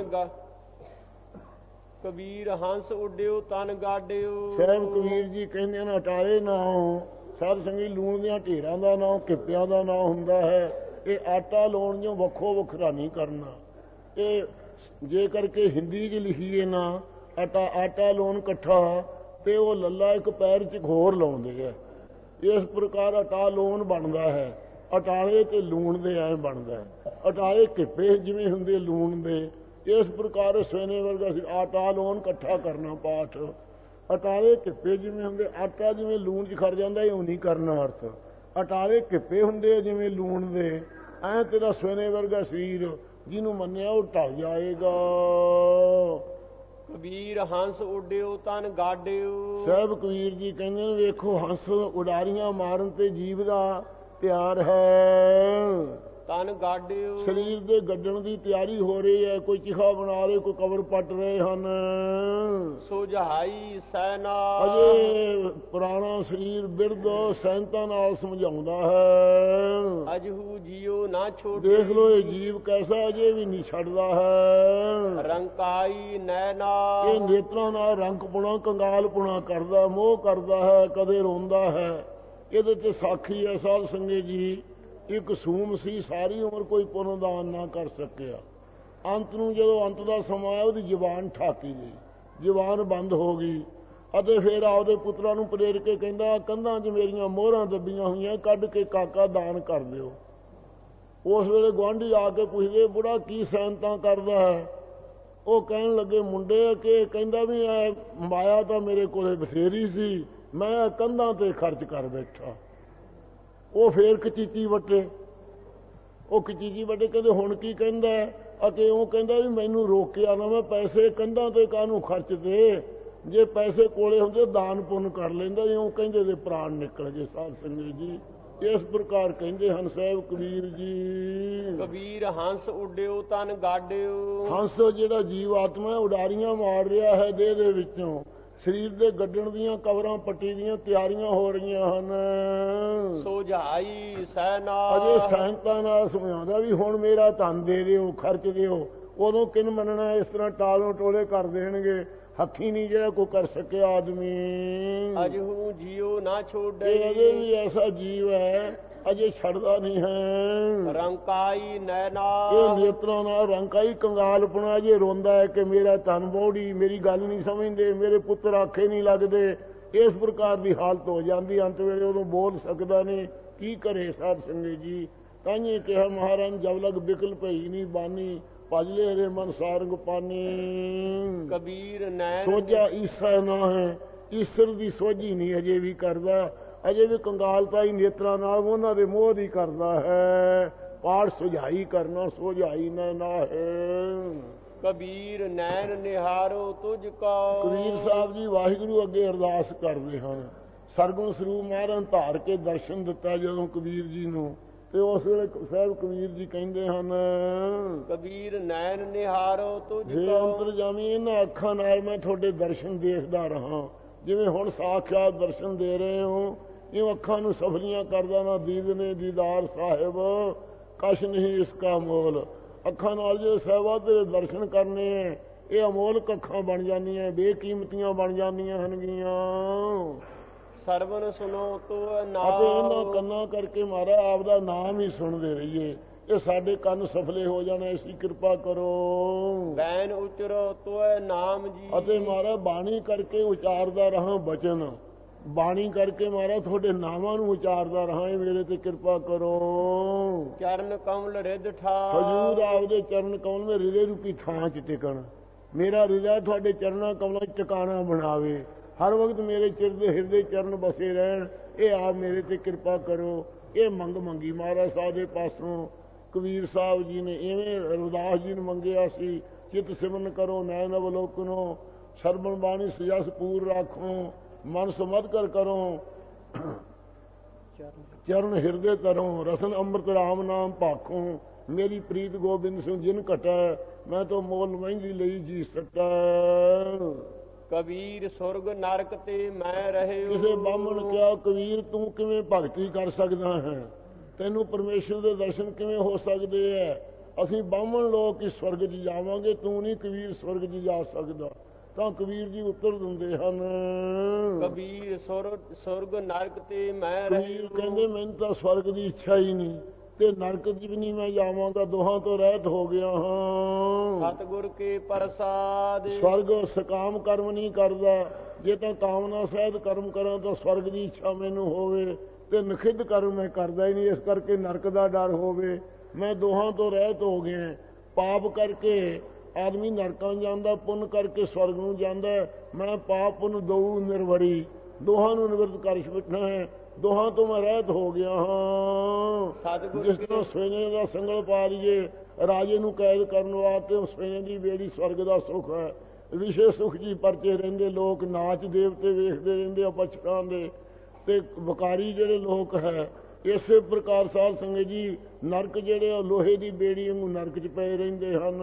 ਕਬੀਰ ਹੰਸ ਉੱਡਿਓ ਤਨ ਗਾਡਿਓ। ਸਾਹਿਬ ਕਬੀਰ ਜੀ ਕਹਿੰਦੇ ਨੇ ਅਟਾਲੇ ਨਾ ਸਾਧ ਸੰਗੀ ਲੂਣ ਦੀਆਂ ਢੇਰਾਂ ਦਾ ਨਾਂ ਕਿੱਪਿਆਂ ਦਾ ਨਾਂ ਹੁੰਦਾ ਹੈ। ਇਹ ਆਟਾ ਲਾਉਣ ਜੋ ਵੱਖੋ ਵੱਖਰਾ ਨਹੀਂ ਕਰਨਾ। ਇਹ ਜੇ ਕਰਕੇ ਹਿੰਦੀ 'ਚ ਲਿਖੀਏ ਨਾ ਆਟਾ ਲਾਉਣ ਇਕੱਠਾ, ਤੇ ਉਹ ਲੱਲਾ ਇੱਕ ਪੈਰ 'ਚ ਹੋਰ ਲਾਉਂਦੇ ਆ। ਇਸ ਪ੍ਰਕਾਰ ਅਟਾ ਲੋਨ ਬਣਦਾ ਹੈ। ਅਟਾਲੇ ਤੇ ਲੂਣ ਦੇ ਐ ਬਣਦਾ ਹੈ। ਅਟਾਲੇ ਕਿੱਪੇ ਜਿਵੇਂ ਹੁੰਦੇ ਲੂਣ ਦੇ, ਇਸ ਪ੍ਰਕਾਰ ਸੋਨੇ ਵਰਗਾ ਸੀ ਆਟਾ ਲੋਨ ਇਕੱਠਾ ਕਰਨਾ ਪਾਠ। ਅਟਾਲੇ ਕਿੱਪੇ ਜਿਵੇਂ ਹੁੰਦੇ, ਆਟਾ ਜਿਵੇਂ ਲੂਣ 'ਚ ਖੜ ਜਾਂਦਾ, ਇਹ ਨਹੀਂ ਕਰਨਾ ਅਰਥ। ਅਟਾਲੇ ਕਿੱਪੇ ਹੁੰਦੇ ਜਿਵੇਂ ਲੂਣ ਦੇ, ਐ ਤੇਰਾ ਸੋਨੇ ਵਰਗਾ ਸਰੀਰ ਜਿਹਨੂੰ ਮੰਨਿਆ ਉਹ ਢਲ ਜਾਏਗਾ। ਕਬੀਰ ਹੰਸ ਉੱਡਿਓ ਤਨ ਗਾਡਿਓ। ਸਾਹਿਬ ਕਬੀਰ ਜੀ ਕਹਿੰਦੇ ਨੇ ਵੇਖੋ ਹੰਸ ਉਡਾਰੀਆਂ ਮਾਰਨ ਤੇ ਜੀਵ ਦਾ ਤਿਆਰ ਹੈ। ਤਨ ਗਾਡਿਓ ਸਰੀਰ ਦੇ ਗੱਡਣ ਦੀ ਤਿਆਰੀ ਹੋ ਰਹੀ ਹੈ। ਕੋਈ ਚਿਖਾ ਬਣਾ ਰਹੇ, ਕੋਈ ਕਬਰ ਪੱਟ ਰਹੇ ਹਨ। ਸੁਝਾਈ ਸੈਨਾ ਅਜੇ ਪੁਰਾਣਾ ਸਰੀਰ ਬਿਰਧ ਸੈਨਤਾ ਨਾਲ ਸਮਝਾਉਂਦਾ ਹੈ। ਅਜਹੂ ਜੀਓ ਨਾ ਛੋੜ। ਦੇਖ ਲੋ ਇਹ ਜੀਵ ਕੈਸਾ, ਅਜੇ ਵੀ ਨਹੀਂ ਛੱਡਦਾ ਹੈ। ਰੰਕਾਈ ਨੈਣਾ ਇਹ ਨੇਤਰਾਂ ਨਾਲ ਰੰਗਪੁਣਾ ਕੰਗਾਲਪੁਣਾ ਕਰਦਾ, ਮੋਹ ਕਰਦਾ ਹੈ, ਕਦੇ ਰੋਂਦਾ ਹੈ। ਇਹਦੇ ਤੇ ਸਾਖੀ ਹੈ ਸਾਧ ਸੰਗਤ ਜੀ, ਇੱਕ ਸੂਮ ਸੀ, ਸਾਰੀ ਉਮਰ ਕੋਈ ਪੁੰਨ ਦਾਨ ਨਾ ਕਰ ਸਕਿਆ। ਅੰਤ ਨੂੰ ਜਦੋਂ ਅੰਤ ਦਾ ਸਮਾਂ ਆਇਆ, ਉਹਦੀ ਜ਼ੁਬਾਨ ਠਾਕੀ ਗਈ, ਜ਼ੁਬਾਨ ਬੰਦ ਹੋ ਗਈ। ਅਤੇ ਫਿਰ ਆਪਦੇ ਪੁੱਤਰਾਂ ਨੂੰ ਪ੍ਰੇਰ ਕੇ ਕਹਿੰਦਾ, ਕੰਧਾਂ 'ਚ ਮੇਰੀਆਂ ਮੋਹਰਾਂ ਦੱਬੀਆਂ ਹੋਈਆਂ, ਕੱਢ ਕੇ ਕਾਕਾ ਦਾਨ ਕਰ ਦਿਓ। ਉਸ ਵੇਲੇ ਗੁਆਂਢੀ ਆ ਕੇ ਪੁੱਛਦੇ, ਬੁੜਾ ਕੀ ਸੈਨਤਾ ਕਰਦਾ ਹੈ? ਉਹ ਕਹਿਣ ਲੱਗੇ, ਮੁੰਡੇ ਕਿ ਕਹਿੰਦਾ ਵੀ ਐ ਮਾਇਆ ਤਾਂ ਮੇਰੇ ਕੋਲੇ ਬਥੇਰੀ ਸੀ, ਮੈਂ ਕੰਧਾਂ ਤੇ ਖਰਚ ਕਰ ਬੈਠਾ। ਉਹ ਫੇਰ ਕਚੀਚੀ ਵੱਟੇ, ਉਹ ਕਚੀਚੀ ਵੱਟੇ ਕਹਿੰਦੇ ਹੁਣ ਕੀ ਕਹਿੰਦਾ? ਅਤੇ ਉਹ ਕਹਿੰਦਾ ਵੀ ਮੈਨੂੰ ਰੋਕਿਆ ਨਾ, ਮੈਂ ਪੈਸੇ ਕੰਧਾਂ ਤੇ ਕਾਹਨੂੰ ਖਰਚਦੇ, ਜੇ ਪੈਸੇ ਕੋਲੇ ਹੁੰਦੇ ਦਾਨ ਪੁੰਨ ਕਰ ਲੈਂਦਾ। ਉਹ ਕਹਿੰਦੇ ਦੇ ਪ੍ਰਾਣ ਨਿਕਲ ਗਏ। ਸਾਧ ਸੰਗਤ ਜੀ ਇਸ ਪ੍ਰਕਾਰ ਕਹਿੰਦੇ ਹਨ ਸਾਹਿਬ ਕਬੀਰ ਜੀ। ਕਬੀਰ ਹੰਸ ਉੱਡਿਓ ਤਨ ਗਾਡਿਓ। ਹੰਸ ਜਿਹੜਾ ਜੀਵ ਆਤਮਾ ਉਡਾਰੀਆਂ ਮਾਰ ਰਿਹਾ ਹੈ ਦੇਹ ਦੇ ਵਿੱਚੋਂ, ਸਰੀਰ ਦੇ ਗੱਡਣ ਦੀਆਂ ਕਬਰਾਂ ਪੱਟੀ ਦੀਆਂ ਤਿਆਰੀਆਂ ਹੋ ਰਹੀਆਂ ਹਨ। ਸੁਝਾਈ ਸੈਨਾ ਅਜੇ ਸੈਨਤਾ ਨਾਲ ਸਮਝਾਉਂਦਾ ਵੀ ਹੁਣ ਮੇਰਾ ਧਨ ਦੇ ਦਿਓ, ਖਰਚ ਦਿਓ। ਉਦੋਂ ਕਿਨ ਮੰਨਣਾ? ਇਸ ਤਰ੍ਹਾਂ ਟਾਲੋਂ ਟੋਲੇ ਕਰ ਦੇਣਗੇ। ਹੱਥੀ ਨਹੀਂ ਜਿਹੜਾ ਕੋਈ ਕਰ ਸਕਿਆ ਆਦਮੀ। ਅਜਹੂ ਜੀਓ ਨਾ ਛੋੜੇ। ਇਹ ਅਜੇ ਵੀ ਐਸਾ ਜੀਵ ਹੈ, ਅਜੇ ਛੱਡਦਾ ਨਹੀਂ ਹੈ। ਰੰਕਾਈ ਨੈਣਾ ਇਹ ਨੇਤਰਾਂ ਨਾਲ ਰੰਕਾਈ ਕੰਗਾਲਪੁਣਾ, ਅਜੇ ਰੋਂਦਾ ਹੈ ਕਿ ਮੇਰਾ ਧਨ ਬੋੜੀ, ਮੇਰੀ ਗੱਲ ਨਹੀਂ ਸਮਝਦੇ, ਮੇਰੇ ਪੁੱਤਰ ਆਖੇ ਨਹੀਂ ਲੱਗਦੇ। ਇਸ ਪ੍ਰਕਾਰ ਦੀ ਹਾਲਤ ਹੋ ਜਾਂਦੀ। ਅੰਤ ਵੇਲੇ ਉਦੋਂ ਬੋਲ ਸਕਦਾ ਨਹੀਂ, ਕੀ ਕਰੇ ਸਾਧ ਸੰਗਤ ਜੀ। ਤਾਂਹੀਏ ਕਿਹਾ ਮਹਾਰਾਜ ਜਬ ਲਗ ਬਿਕਲ ਪਈ ਨਹੀਂ ਬਾਨੀ, ਭਜ ਲੈ ਰੇ ਮਨ ਸਾਰੰਗ ਪਾਨੀ। ਕਬੀਰ ਨੈਣ ਸੋਝਾ ਈਸਾ ਨਾ ਹੈ, ਈਸ਼ਰ ਦੀ ਸੋਝੀ ਨਹੀਂ ਅਜੇ ਵੀ ਕਰਦਾ। ਅਜੇ ਵੀ ਕੰਗਾਲਤਾ ਹੀ ਨੇਤਰਾਂ ਨਾਲ ਉਹਨਾਂ ਦੇ ਮੋਹ ਦੀ ਕਰਦਾ ਹੈ। ਪਾਠ ਸੁਝਾਈ ਕਰਨਾ, ਸੁਝਾਈ ਨਾ ਹੈ। ਕਬੀਰ ਨੈਣ ਨਿਹਾਰੋ ਤੁਝ ਕੋ। ਕਬੀਰ ਸਾਹਿਬ ਜੀ ਵਾਹਿਗੁਰੂ ਅੱਗੇ ਅਰਦਾਸ ਕਰਦੇ ਹਨ। ਸਰਗੁਣ ਸਰੂਪ ਮਹਾਰਾਜ ਧਾਰ ਕੇ ਦਰਸ਼ਨ ਦਿੱਤਾ ਜਦੋਂ ਕਬੀਰ ਜੀ ਨੂੰ, ਤੇ ਉਸ ਵੇਲੇ ਸਾਹਿਬ ਕਬੀਰ ਜੀ ਕਹਿੰਦੇ ਹਨ, ਕਬੀਰ ਨੈਣ ਨਿਹਾਰੋ ਤੁਝ ਹੇ ਕੋ। ਅੰਤਰਜਾਮੀ, ਇਹਨਾਂ ਅੱਖਾਂ ਨਾਲ ਮੈਂ ਤੁਹਾਡੇ ਦਰਸ਼ਨ ਦੇਖਦਾ ਰਹਾ। ਜਿਵੇਂ ਹੁਣ ਸਾਖਿਆਤ ਦਰਸ਼ਨ ਦੇ ਰਹੇ ਹੋ, ਇਹ ਅੱਖਾਂ ਨੂੰ ਸਫਲੀਆਂ ਕਰਦਾ ਨਾ ਦੀਦ ਨੇ ਦੀਦਾਰ ਸਾਹਿਬ ਕਛ ਨਹੀਂ ਇਸਕਾ ਮੋਲ। ਅੱਖਾਂ ਨਾਲ ਜੇ ਸਾਹਿਬਾ ਤੇਰੇ ਦਰਸ਼ਨ ਕਰਨੇ ਹੈ, ਇਹ ਅਮੋਲਕ ਅੱਖਾਂ ਬਣ ਜਾਂਦੀਆਂ, ਬੇਕੀਮਤੀਆਂ ਬਣ ਜਾਂਦੀਆਂ ਹਨਗੀਆਂ। ਸਰਵਨ ਸੁਨੋ ਤੋ ਨਾਮ। ਅਤੇ ਇਹਨਾਂ ਕੰਨਾਂ ਕਰਕੇ ਮਹਾਰਾਜ ਆਪ ਦਾ ਨਾਮ ਹੀ ਸੁਣਦੇ ਰਹੀਏ। ਇਹ ਸਾਡੇ ਕੰਨ ਸਫਲੇ ਹੋ ਜਾਣ, ਐਸੀ ਕਿਰਪਾ ਕਰੋ। ਬੈਨ ਉਚਰੋ ਤੋ ਨਾਮ ਜੀ। ਅਤੇ ਮਹਾਰਾਜ ਬਾਣੀ ਕਰਕੇ ਉਚਾਰਦਾ ਰਹਾ ਬਚਨ, ਬਾਣੀ ਕਰਕੇ ਮਹਾਰਾਜ ਤੁਹਾਡੇ ਨਾਮਾਂ ਨੂੰ ਉਚਾਰਦਾ ਰਹਾ। ਮੇਰੇ ਤੇ ਕਿਰਪਾ ਕਰੋ। ਚਰਨ ਕਮਲ ਰਿਧ ਠਾਰ। ਹਜੂਰ ਆਪਦੇ ਚਰਨ ਕਮਲ ਮੇ ਹਿਰਦੇ ਰੂਪੀ ਥਾਂ 'ਚ ਟਿਕਣ। ਮੇਰਾ ਹਿਰਦਾ ਤੁਹਾਡੇ ਚਰਨਾਂ ਕਮਲਾਂ 'ਚ ਟਿਕਾਣਾ ਬਣਾਵੇ। ਹਰ ਵਕਤ ਮੇਰੇ ਹਿਰਦੇ ਚਰਨ ਬਸੇ ਰਹਿਣ। ਇਹ ਆਪ ਮੇਰੇ ਤੇ ਕਿਰਪਾ ਕਰੋ। ਇਹ ਮੰਗ ਮੰਗੀ ਮਹਾਰਾਜ ਸਾਹਿਬ ਦੇ ਪਾਸੋਂ। ਕਬੀਰ ਸਾਹਿਬ ਜੀ ਨੇ ਇਵੇਂ ਰਵਿਦਾਸ ਜੀ ਨੂੰ ਮੰਗਿਆ ਸੀ, ਚਿਤ ਸਿਮਰਨ ਕਰੋ ਨੈਣ ਅਵਲੋਕਨੋ, ਸਰਬਣ ਬਾਣੀ ਸਜਸ ਪੂਰ ਰਾਖੋ, ਮਨ ਸਮਝ ਕਰ ਕਰੋ, ਚਰਨ ਹਿਰਦੇ ਤਰੋ, ਰਸਨ ਅੰਮ੍ਰਿਤ ਰਾਮ ਨਾਮ ਭਾਖੋ, ਮੇਰੀ ਪ੍ਰੀਤ ਗੋਬਿੰਦ ਸਿੰਘ ਜਿਨ ਘਟੈ, ਮੈਂ ਤੋਂ ਮੋਲ ਮਹਿੰਗੀ ਲਈ ਜੀ ਸਕੈ। ਕਬੀਰ ਸੁਰਗ ਨਰਕ ਤੇ ਮੈਂ ਰਹਿਓ। ਕਿਸੇ ਬਾਹਮਣ ਕਿਹਾ, ਕਬੀਰ ਤੂੰ ਕਿਵੇਂ ਭਗਤੀ ਕਰ ਸਕਦਾ ਹੈ, ਤੈਨੂੰ ਪਰਮੇਸ਼ਰ ਦੇ ਦਰਸ਼ਨ ਕਿਵੇਂ ਹੋ ਸਕਦੇ ਹੈ? ਅਸੀਂ ਬਾਹਮਣ ਲੋਕ ਹੀ ਸਵਰਗ 'ਚ ਜਾਵਾਂਗੇ, ਤੂੰ ਨਹੀਂ ਕਬੀਰ ਸਵਰਗ 'ਚ ਜਾ ਸਕਦਾ। ਤਾਂ ਕਬੀਰ ਜੀ ਉੱਤਰ ਦਿੰਦੇ ਹਨ, ਕਬੀਰ ਸੁਰਗ ਨਰਕ ਤੇ ਮੈਂ ਕਬੀਰ ਕਹਿੰਦੇ ਮੈਨੂੰ ਤਾਂ ਸਵਰਗ ਦੀ ਇੱਛਾ ਹੀ ਨਹੀਂ, ਤੇ ਨਰਕ 'ਚ ਵੀ ਨਹੀਂ ਮੈਂ ਜਾਵਾਂਗਾ, ਦੋਹਾਂ ਤੋਂ ਰਹਿਤ ਹੋ ਗਿਆ ਹਾਂ। ਸਤਿਗੁਰ ਕੇ ਪ੍ਰਸਾਦ। ਸਵਰਗ ਸਕਾਮ ਕਰਮ ਨਹੀਂ ਕਰਦਾ। ਜੇ ਤਾਂ ਕਾਮਨਾ ਸਹਿਤ ਕਰਮ ਕਰਾਂ ਤਾਂ ਸਵਰਗ ਦੀ ਇੱਛਾ ਮੈਨੂੰ ਹੋਵੇ, ਤੇ ਨਖਿੱਧ ਕਰਮ ਮੈਂ ਕਰਦਾ ਹੀ ਨਹੀਂ, ਇਸ ਕਰਕੇ ਨਰਕ ਦਾ ਡਰ ਹੋਵੇ। ਮੈਂ ਦੋਹਾਂ ਤੋਂ ਰਹਿਤ ਹੋ ਗਿਆ। ਪਾਪ ਕਰਕੇ ਆਦਮੀ ਨਰਕਾਂ ਜਾਂਦਾ, ਪੁੰਨ ਕਰਕੇ ਸਵਰਗ ਨੂੰ ਜਾਂਦਾ। ਮੈਂ ਪਾਪ ਪੁੰਨ ਦੋ ਨਿਰਵਰੀ, ਦੋਹਾਂ ਨੂੰ ਨਿਵਰਤ ਕਰ ਬੈਠਾ ਹੈ। ਦੋਹਾਂ ਤੋਂ ਮੈਂ ਰਹਿਤ ਹੋ ਗਿਆ ਹਾਂ। ਜਿਸ ਤਰ੍ਹਾਂ ਸਵੇਨੇ ਦਾ ਸੰਗਲ ਪਾ ਲਈਏ, ਰਾਜੇ ਨੂੰ ਕੈਦ ਕਰਨ ਵਾਸਤੇ ਉਸ ਸਵੇਨੇ ਦੀ ਬੇੜੀ ਸਵਰਗ ਦਾ ਸੁੱਖ ਹੈ। ਵਿਸ਼ੇ ਸੁਖ ਜੀ ਪਰਚੇ ਰਹਿੰਦੇ, ਲੋਕ ਨਾਚ ਦੇਵਤੇ ਵੇਖਦੇ ਰਹਿੰਦੇ ਆ ਪਛੜਾਂ ਦੇ, ਤੇ ਵਕਾਰੀ ਜਿਹੜੇ ਲੋਕ ਹੈ। ਇਸੇ ਪ੍ਰਕਾਰ ਸਾਧ ਸੰਗਤ ਜੀ ਨਰਕ ਜਿਹੜੇ ਲੋਹੇ ਦੀ ਬੇੜੀ ਵਾਂਗੂ ਨਰਕ 'ਚ ਪਏ ਰਹਿੰਦੇ ਹਨ।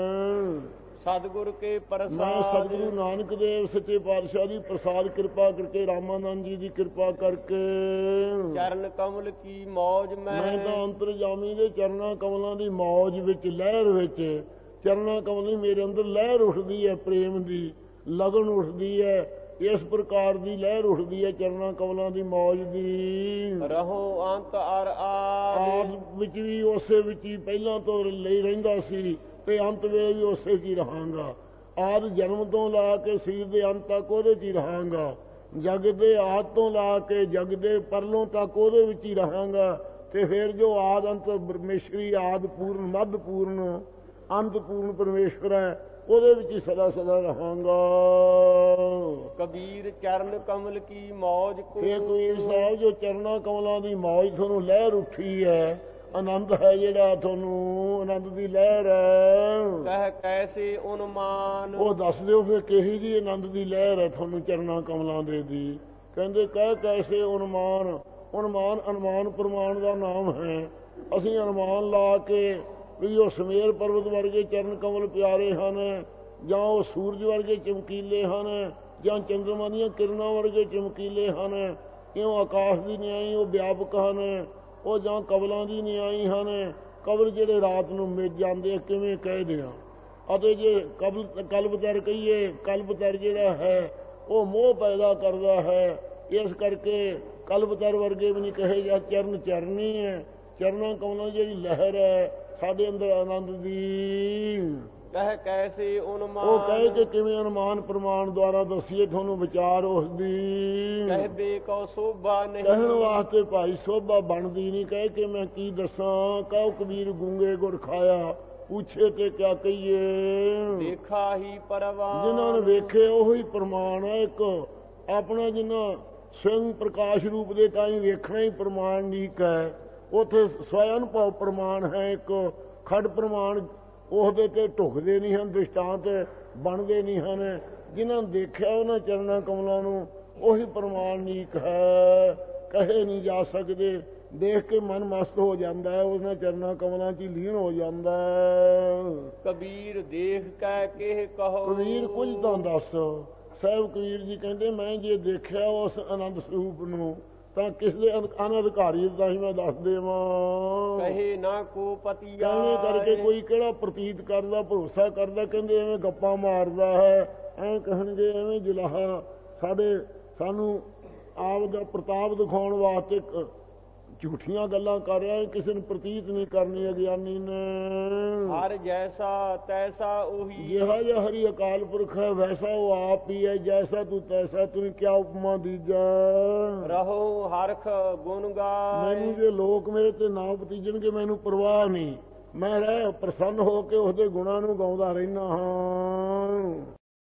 ਸਤਿਗੁਰ ਕੇ ਪ੍ਰਸਾਦ। ਮੈਂ ਸਤਿਗੁਰੂ ਨਾਨਕ ਦੇਵ ਸੱਚੇ ਪਾਤਸ਼ਾਹ ਦੀ ਪ੍ਰਸਾਦ ਕਿਰਪਾ ਕਰਕੇ, ਰਾਮਾਨੰਦ ਜੀ ਦੀ ਕਿਰਪਾ ਕਰਕੇ, ਚਰਨ ਕਮਲ ਕੀ ਮੌਜ ਮੈਂ ਤਾਂ ਅੰਤਰਜਾਮੀ ਦੇ ਚਰਨਾਂ ਕਮਲਾਂ ਦੀ ਮੌਜ ਵਿੱਚ, ਲਹਿਰ ਵਿੱਚ, ਚਰਨਾਂ ਕਮਲ ਮੇਰੇ ਅੰਦਰ ਲਹਿਰ ਉੱਠਦੀ ਹੈ, ਪ੍ਰੇਮ ਦੀ ਲਗਨ ਉੱਠਦੀ ਹੈ। ਇਸ ਪ੍ਰਕਾਰ ਦੀ ਲਹਿਰ ਉੱਠਦੀ ਹੈ ਚਰਨਾਂ ਕਮਲਾਂ ਦੀ ਮੌਜ ਦੀ। ਰਹੋ ਅੰਤ ਅਰ ਆਦ ਵਿੱਚ ਵੀ ਉਸੇ ਵਿੱਚ ਹੀ ਪਹਿਲਾਂ ਤੋਂ ਲਈ ਰਹਿੰਦਾ ਸੀ, ਤੇ ਅੰਤ ਵੇਲੇ ਵੀ ਉਸੇ 'ਚ ਹੀ ਰਹਾਂਗਾ। ਆਦ ਜਨਮ ਤੋਂ ਲਾ ਕੇ ਸਰੀਰ ਦੇ ਅੰਤ ਤੱਕ ਉਹਦੇ 'ਚ ਹੀ ਰਹਾਂਗਾ। ਜਗ ਦੇ ਆਦ ਤੋਂ ਲਾ ਕੇ ਜਗ ਦੇ ਪਰਲੋਂ ਤੱਕ ਉਹਦੇ ਵਿੱਚ ਹੀ ਰਹਾਂਗਾ। ਤੇ ਫਿਰ ਜੋ ਆਦ ਅੰਤ ਪਰਮੇਸ਼ਰੀ, ਆਦ ਪੂਰਨ ਮੱਧ ਪੂਰਨ ਅੰਤ ਪੂਰਨ ਪਰਮੇਸ਼ਵਰ ਹੈ, ਉਹਦੇ ਵਿੱਚ ਹੀ ਸਦਾ ਸਦਾ ਰਹਾਂਗਾ। ਕਬੀਰ ਚਰਨ ਕਮਲ ਕੀ ਮੌਜ ਕੋ। ਇਹ ਕਬੀਰ ਸਾਹਿਬ ਜੋ ਚਰਨਾਂ ਕਮਲਾਂ ਦੀ ਮੌਜ ਤੁਹਾਨੂੰ ਲਹਿਰ ਉੱਠੀ ਹੈ, ਆਨੰਦ ਹੈ ਜਿਹੜਾ ਤੁਹਾਨੂੰ, ਆਨੰਦ ਦੀ ਲਹਿਰ ਹੈ। ਕਹਿ ਕੈਸੇ ਉਨਮਾਨ। ਉਹ ਦੱਸ ਦਿਓ ਫਿਰ ਕਿਹੀ ਜੀ ਆਨੰਦ ਦੀ ਲਹਿਰ ਹੈ ਤੁਹਾਨੂੰ ਚਰਨਾਂ ਕਮਲਾਂ ਦੇ ਦੀ। ਕਹਿੰਦੇ ਕਹਿ ਕੈਸੇ ਉਨਮਾਨ। ਉਨਮਾਨ ਅਨੁਮਾਨ ਪ੍ਰਮਾਣ ਦਾ ਨਾਮ ਹੈ। ਅਸੀਂ ਅਨੁਮਾਨ ਲਾ ਕੇ ਵੀ ਉਹ ਸਮੇਰ ਪਰਬਤ ਵਰਗੇ ਚਰਨ ਕਮਲ ਪਿਆਰੇ ਹਨ, ਜਾਂ ਉਹ ਸੂਰਜ ਵਰਗੇ ਚਮਕੀਲੇ ਹਨ, ਜਾਂ ਚੰਦਰਮਾ ਦੀਆਂ ਕਿਰਨਾਂ ਵਰਗੇ ਚਮਕੀਲੇ ਹਨ, ਕਿਉਂ ਆਕਾਸ਼ ਦੀ ਨਿਆਈ ਉਹ ਵਿਆਪਕ ਹਨ, ਉਹ ਜਾਂ ਕਬਲਾਂ ਦੀ ਨਿਆਈ ਹਨ। ਕਬਲ ਜਿਹੜੇ ਰਾਤ ਨੂੰ ਮਿਟ ਜਾਂਦੇ, ਕਿਵੇਂ ਕਹਿ ਦਿਆਂ। ਅਤੇ ਜੇ ਕਲਬਤਰ ਕਹੀਏ, ਕਲਬਤਰ ਜਿਹੜਾ ਹੈ ਉਹ ਮੋਹ ਪੈਦਾ ਕਰਦਾ ਹੈ। ਇਸ ਕਰਕੇ ਕਲਬਤਰ ਵਰਗੇ ਵੀ ਨਹੀਂ ਕਹੇ ਜਾਂ ਚਰਨ ਚਰਨੀ ਹੈ। ਚਰਨਾਂ ਕਮਲਾਂ ਜਿਹੜੀ ਲਹਿਰ ਹੈ ਸਾਡੇ ਅੰਦਰ ਆਨੰਦ ਦੀ। ਕਹਿ ਕੈਸੇ ਉਨਮਾਨ। ਉਹ ਕਹੇ ਕਿ ਕਿਵੇਂ ਅਨੁਮਾਨ ਪ੍ਰਮਾਣ ਦੁਆਰਾ ਦੱਸੀਏ ਤੁਹਾਨੂੰ ਵਿਚਾਰ ਉਸ ਦੀ। ਕਹਿਬੇ ਕੋ ਸੋਭਾ ਨਹੀਂ। ਕਹਿਣ ਵਾਸਤੇ ਭਾਈ ਸੋਭਾ ਬਣਦੀ ਨਹੀਂ। ਕਹੇ ਕਿ ਮੈਂ ਕੀ ਦੱਸਾਂ। ਕਹੋ ਕਬੀਰ ਗੂੰਗੇ ਗੁਰ ਖਾਇਆ, ਪੁੱਛੇ ਤੇ ਕਿਆ ਕਹੀਏ। ਦੇਖਾ ਹੀ ਪਰਵਾਨ। ਜਿਨ੍ਹਾਂ ਨੇ ਵੇਖੇ ਉਹੀ ਪ੍ਰਮਾਣ ਹੈ। ਇੱਕ ਆਪਣਾ ਜਿੰਨਾ ਸਵਯੰ ਪ੍ਰਕਾਸ਼ ਰੂਪ ਦੇ ਤਾਂ ਹੀ ਵੇਖਣਾ ਹੀ ਪ੍ਰਮਾਣ ਨੀਕ ਹੈ। ਉੱਥੇ ਸਵੈ ਅਨੁਭਵ ਪ੍ਰਮਾਣ ਹੈ। ਇੱਕ ਖੜ ਪ੍ਰਮਾਣ ਉਹਦੇ ਤੇ ਢੁਕਦੇ ਨਹੀਂ ਹਨ, ਦ੍ਰਿਸ਼ਟਾਂਤ ਬਣਦੇ ਨਹੀਂ ਹਨ। ਜਿਨ੍ਹਾਂ ਨੇ ਦੇਖਿਆ ਉਹਨਾਂ ਚਰਨਾਂ ਕਮਲਾਂ ਨੂੰ ਉਹੀ ਪ੍ਰਮਾਣਿਕ ਹੈ, ਕਹੇ ਨਹੀਂ ਜਾ ਸਕਦੇ। ਦੇਖ ਕੇ ਮਨ ਮਸਤ ਹੋ ਜਾਂਦਾ ਹੈ, ਉਹਨਾਂ ਚਰਨਾਂ ਕਮਲਾਂ 'ਚ ਹੀ ਲੀਨ ਹੋ ਜਾਂਦਾ ਹੈ। ਕਬੀਰ ਦੇਖ ਕੈ ਕਿਹ ਕਹੋ। ਕਬੀਰ ਕੁਝ ਤਾਂ ਦੱਸ। ਸਾਹਿਬ ਕਬੀਰ ਜੀ ਕਹਿੰਦੇ ਮੈਂ ਜੇ ਦੇਖਿਆ ਉਸ ਆਨੰਦ ਸਰੂਪ ਨੂੰ ਤਾਂ ਕਿਸ ਦੇ ਅਨਅਧਿਕਾਰੀ ਤਾਂ ਹੀ ਮੈਂ ਦੱਸ ਦੇਵਾਂ। ਕਹੇ ਨਾ ਕੋ ਪਤੀਆ। ਕਹਿੰਦੇ ਕਰਕੇ ਕੋਈ ਕਿਹੜਾ ਪ੍ਰਤੀਤ ਕਰਦਾ, ਭਰੋਸਾ ਕਰਦਾ। ਕਹਿੰਦੇ ਐਵੇਂ ਗੱਪਾਂ ਮਾਰਦਾ ਹੈ, ਐਂ ਕਹਿਣਗੇ ਐਵੇਂ ਜਲਾਹਾ ਸਾਨੂੰ ਆਪ ਦਾ ਪ੍ਰਤਾਪ ਦਿਖਾਉਣ ਵਾਸਤੇ ਝੂਠੀਆਂ ਗੱਲਾਂ ਕਰ ਰਿਹਾ। ਕਿਸੇ ਨੂੰ ਪ੍ਰਤੀਤ ਨਹੀਂ ਕਰਨੀ ਅਗਿਆਨੀ ਨੇ। ਹਰ ਜੈਸਾ ਤੈਸਾ ਉਹੀ। ਜਿਹਾ ਜਿਹਾ ਹਰੀ ਅਕਾਲ ਪੁਰਖ ਹੈ ਵੈਸਾ ਉਹ ਆਪ ਹੀ ਹੈ। ਜੈਸਾ ਤੂੰ ਤੈਸਾ ਤੂੰ ਕਿਆ ਉਪਮਾ ਦੀਜਾ। ਰਹੋ ਹਰਖ ਗੁਣ ਗਾਏ। ਮੈਨੂੰ ਜੇ ਲੋਕ ਮੇਰੇ ਤੇ ਨਾ ਭਤੀਜਣਗੇ ਮੈਨੂੰ ਪਰਵਾਹ ਨਹੀਂ। ਮੈਂ ਪ੍ਰਸੰਨ ਹੋ ਕੇ ਉਸਦੇ ਗੁਣਾਂ ਨੂੰ ਗਾਉਂਦਾ ਰਹਿਣਾ ਹਾਂ।